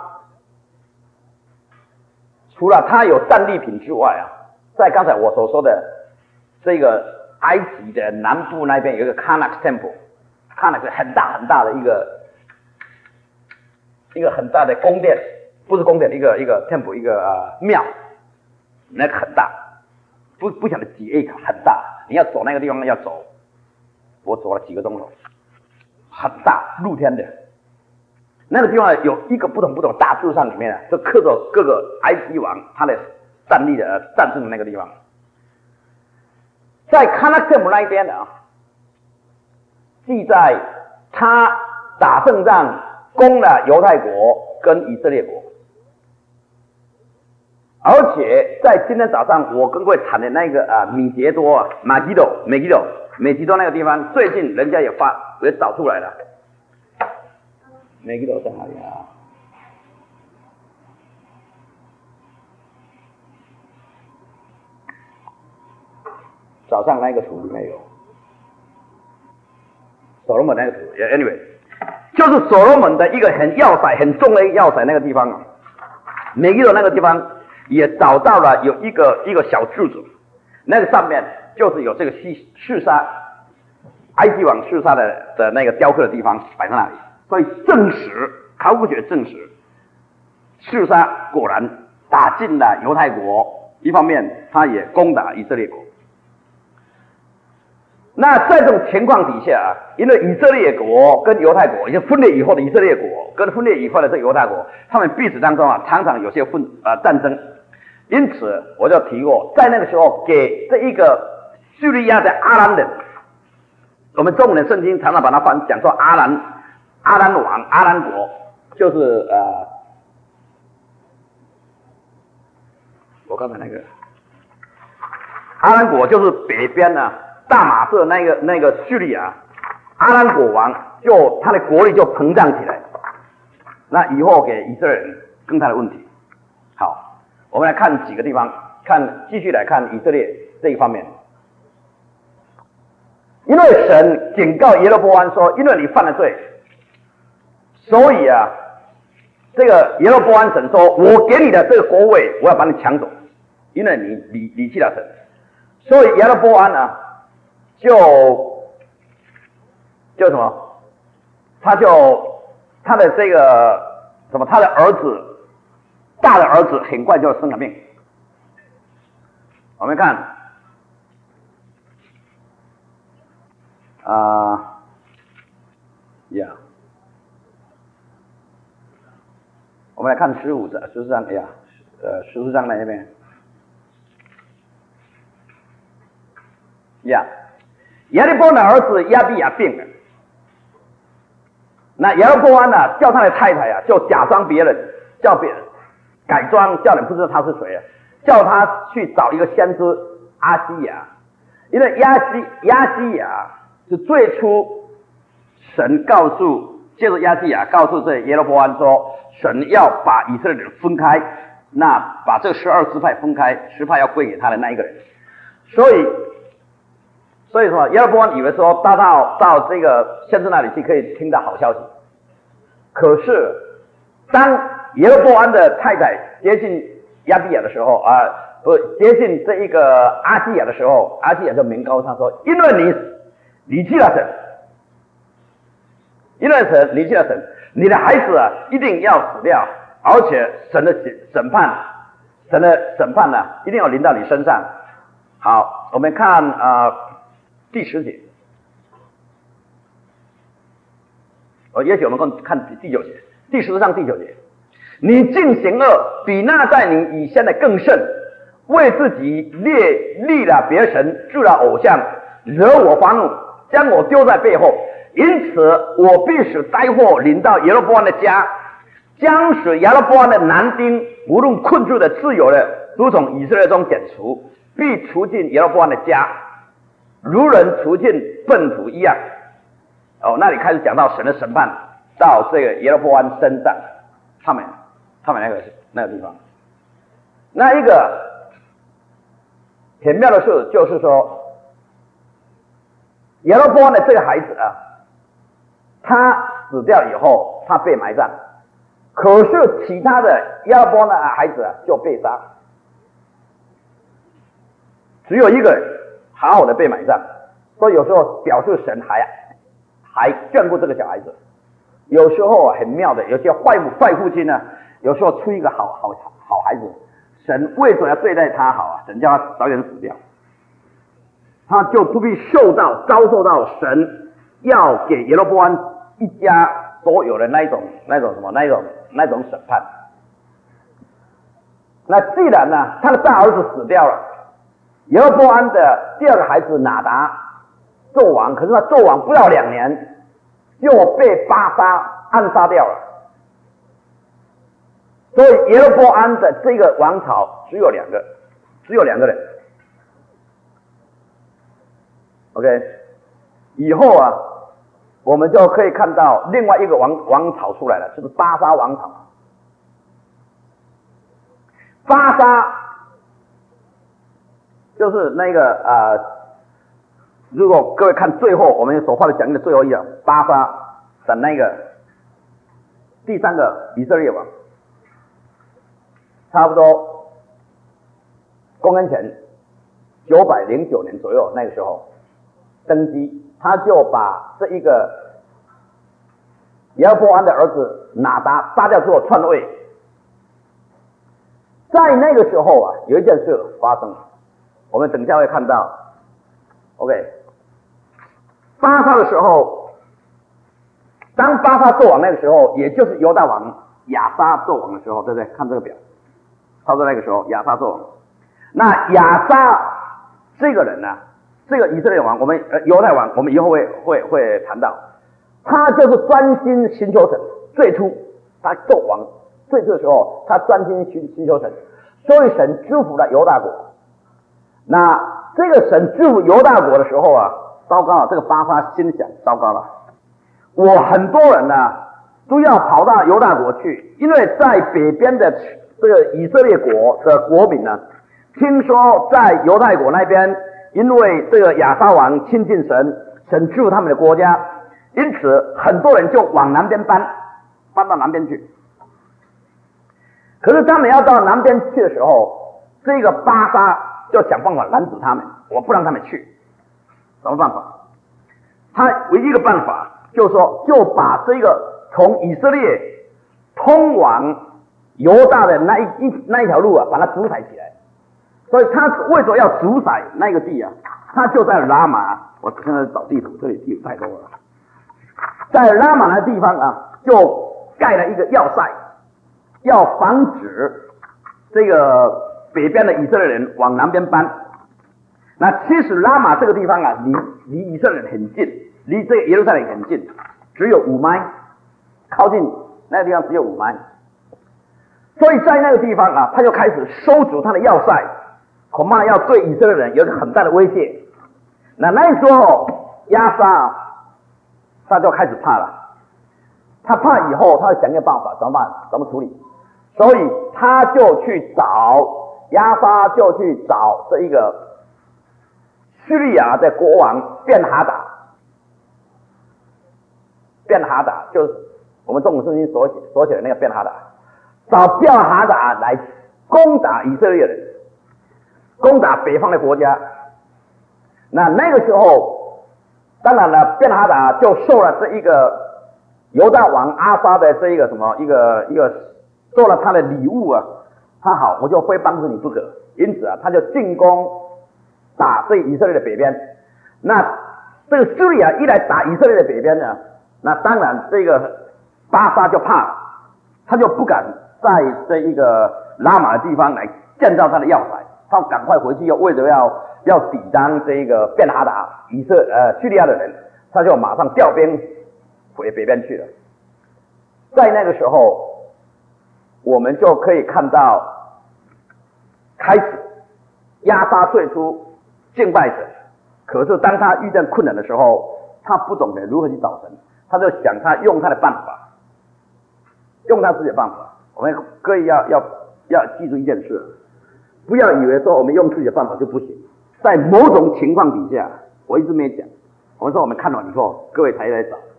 除了他有战利品之外啊，在刚才我所说的这个埃及的南部那边有一个 Karnak Temple，Karnak 是很大很大的一个很大的宫殿，不是宫殿，一个 temple， 一个庙，那个很大，不晓得几 acre， 很大，你要走那个地方要走，我走了几个钟头，很大，露天的。那个地方有一个不同大柱上里面啊，就刻着各个埃及王他的战胜的那个地方。在卡纳克姆那一边啊，记载他打胜仗攻了犹太国跟以色列国，而且在今天早上我跟各位谈的那个米杰多啊，美吉多那个地方，最近人家也找出来了。美吉多在哪里啊？早上那个图里面有所罗门那个图 ，anyway， 就是所罗门的一个很要塞、很重的要塞那个地方啊。美吉多那个地方也找到了有一个小柱子，那个上面就是有这个示沙埃及王示沙的那个雕刻的地方摆在那里，所以证实考古学证实示沙果然打进了犹太国，一方面他也攻打以色列国。那在这种情况底下啊，因为以色列国跟犹太国，也就分裂以后的以色列国跟分裂以后的这个犹太国，他们彼此当中啊常常有些战争，因此我就提过，在那个时候给这一个叙利亚的阿兰人，我们中文的圣经常常把它讲作阿兰王、阿兰国，就是我刚才那个阿兰国就是北边呢。大马色那个叙利亚阿兰国王他的国力就膨胀起来，那以后给以色列人更大的问题。好，我们来看几个地方，继续来看以色列这一方面。因为神警告耶罗波安说，因为你犯了罪，所以啊，这个耶罗波安神说，我给你的这个国位，我要把你抢走，因为你离弃了神，所以耶罗波安啊。就什么？他的这个什么？他的儿子，大的儿子很快就生了病。我们看我们来看14章，14章那边耶利波安的儿子亚比亚病了，那耶罗波安呢，叫他的太太就假装别人，叫别人改装，叫人不知道他是谁叫他去找一个先知阿西亚，因为亚西亚是最初神借着亚西亚告诉这耶罗波安说，神要把以色列人分开，那把这12支派分开，10派要归给他的那一个人，所以说，耶罗波安以为说到这个先知那里去可以听到好消息，可是当耶罗波安的太太接近亚比亚的时候接近这一个阿西亚的时候，阿西亚就明告他说，因为你离弃了神，你的孩子一定要死掉，而且神的审判一定要临到你身上。好，我们看第10节，也许我们看第9节，第10章第9节，你尽行恶，比那在你以前的更甚，为自己立了别神，铸了偶像，惹我发怒，将我丢在背后，因此我必使灾祸临到耶罗波安的家，将使耶罗波安的男丁无论困住的自由的，都从以色列中剪除，必除尽耶罗波安的家，如人除尽粪土一样。那里开始讲到神的审判到这个耶罗波安身上，他们那个地方，那一个很妙的事就是说，耶罗波安的这个孩子他死掉以后，他被埋葬，可是其他的亚伯的孩子就被杀，只有一个人好好的被埋葬。所以有时候表示神还眷顾这个小孩子。有时候很妙的，有些坏父亲呢，有时候出一个好孩子，神为什么要对待他好神叫他早点死掉，他就不必遭受到神要给耶罗波安一家所有的那种审判。那既然呢，他的大儿子死掉了，耶罗波安的第二个孩子拿达做王，可是他做王不到2年就被巴沙暗杀掉了，所以耶罗波安的这个王朝只有两个人。OK， 以后我们就可以看到另外一个王朝出来了，就是巴沙王朝。巴沙就是那个如果各位看最后我们所画的讲义的最后一页，巴沙的那个第3个以色列王，差不多公元前909年左右，那个时候登基，他就把这一个耶罗波安的儿子拿达杀掉之后篡位。在那个时候有一件事发生，我们等一下会看到。OK， 巴沙的时候，当巴沙做王那个时候，也就是犹大王亚撒做王的时候，对不对？看这个表，差不多那个时候亚撒做王。那亚撒这个人呢，这个以色列王，我们犹太王，我们以后会谈到，他就是专心寻求神。最初他做王最初的时候，他专心寻求神，所以神祝福了犹大国。那这个神祝福犹大国的时候糟糕了，这个巴沙心想，糟糕了，我很多人都要跑到犹大国去，因为在北边的这个以色列国的国民呢，听说在犹太国那边，因为这个亚撒王亲近神，神祝福他们的国家，因此很多人就往南边搬到南边去。可是他们要到南边去的时候，这个巴沙就想办法拦阻他们，我不让他们去。什么办法？他唯一一个办法就是说，就把这个从以色列通往犹大的那一条路把它阻塞起来。所以他为什么要阻塞那个地他就在拉玛，我现在找地图，这里地图太多了。在拉玛的地方就盖了一个要塞，要防止这个北边的以色列人往南边搬。那其实拉玛这个地方离以色列人很近，离这个耶路撒冷很近，只有5迈，靠近那个地方只有5迈。所以在那个地方他就开始收阻他的要塞，恐怕要对以色列人有一个很大的威胁。那时候亚撒他就开始怕了，他怕以后他会想一个办法，怎么办？怎么处理？所以他就去找亚撒，就去找这一个叙利亚的国王便哈达。便哈达就是我们中文圣经所写的那个便哈达，找便哈达来攻打以色列人，攻打北方的国家。那个时候，当然了，便哈达就受了这一个犹大王阿撒的这一个受了他的礼物他好，我就非帮助你不可。因此他就进攻打这以色列的北边。那这个叙利亚一来打以色列的北边呢，那当然这个巴沙就怕了，他就不敢在这一个拉玛的地方来建造他的要塞，他赶快回去，又为了要抵挡这个便哈达叙利亚的人，他就马上调兵回北边去了。在那个时候，我们就可以看到，开始亚撒最初敬拜神，可是当他遇见困难的时候，他不懂得如何去找神，他就想他用他的办法，用他自己的办法。我们各位要记住一件事，不要以为说我们用自己的办法就不行。在某种情况底下，我一直没讲，我们说我们看完以后，各位才来找。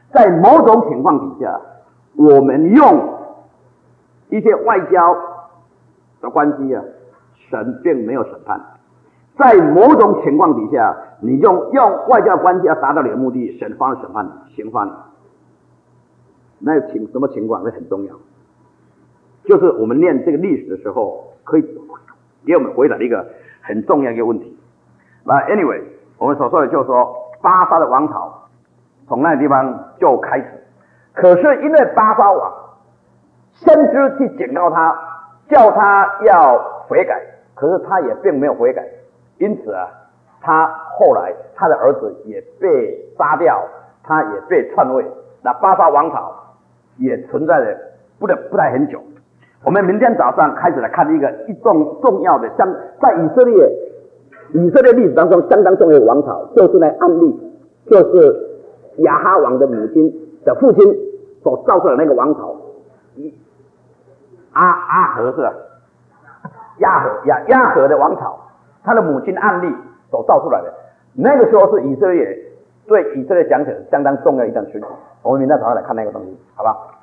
在某种情况底下，我们用一些外交的关系啊，神并没有审判。在某种情况底下，你用外交关系要达到你的目的，神方审判你，刑罚你。那什么情况？这很重要。就是我们念这个历史的时候，可以给我们回答一个很重要的一个问题。anyway， 我们所说的就是说，巴沙的王朝从那个地方就开始。可是因为巴沙王先知去警告他，叫他要悔改，可是他也并没有悔改，因此啊，他后来他的儿子也被杀掉，他也被篡位，那巴沙王朝也存在了不太很久。我们明天早上开始来看一种重要的，在以色列历史当中相当重要的王朝，就是那案例，就是亚哈王的母亲的父亲所造出的那个王朝，阿和是吧？亚和的王朝，他的母亲案例所造出来的，那个时候是对以色列讲起来相当重要一段事情。我们明天早上来看那个东西，好吧？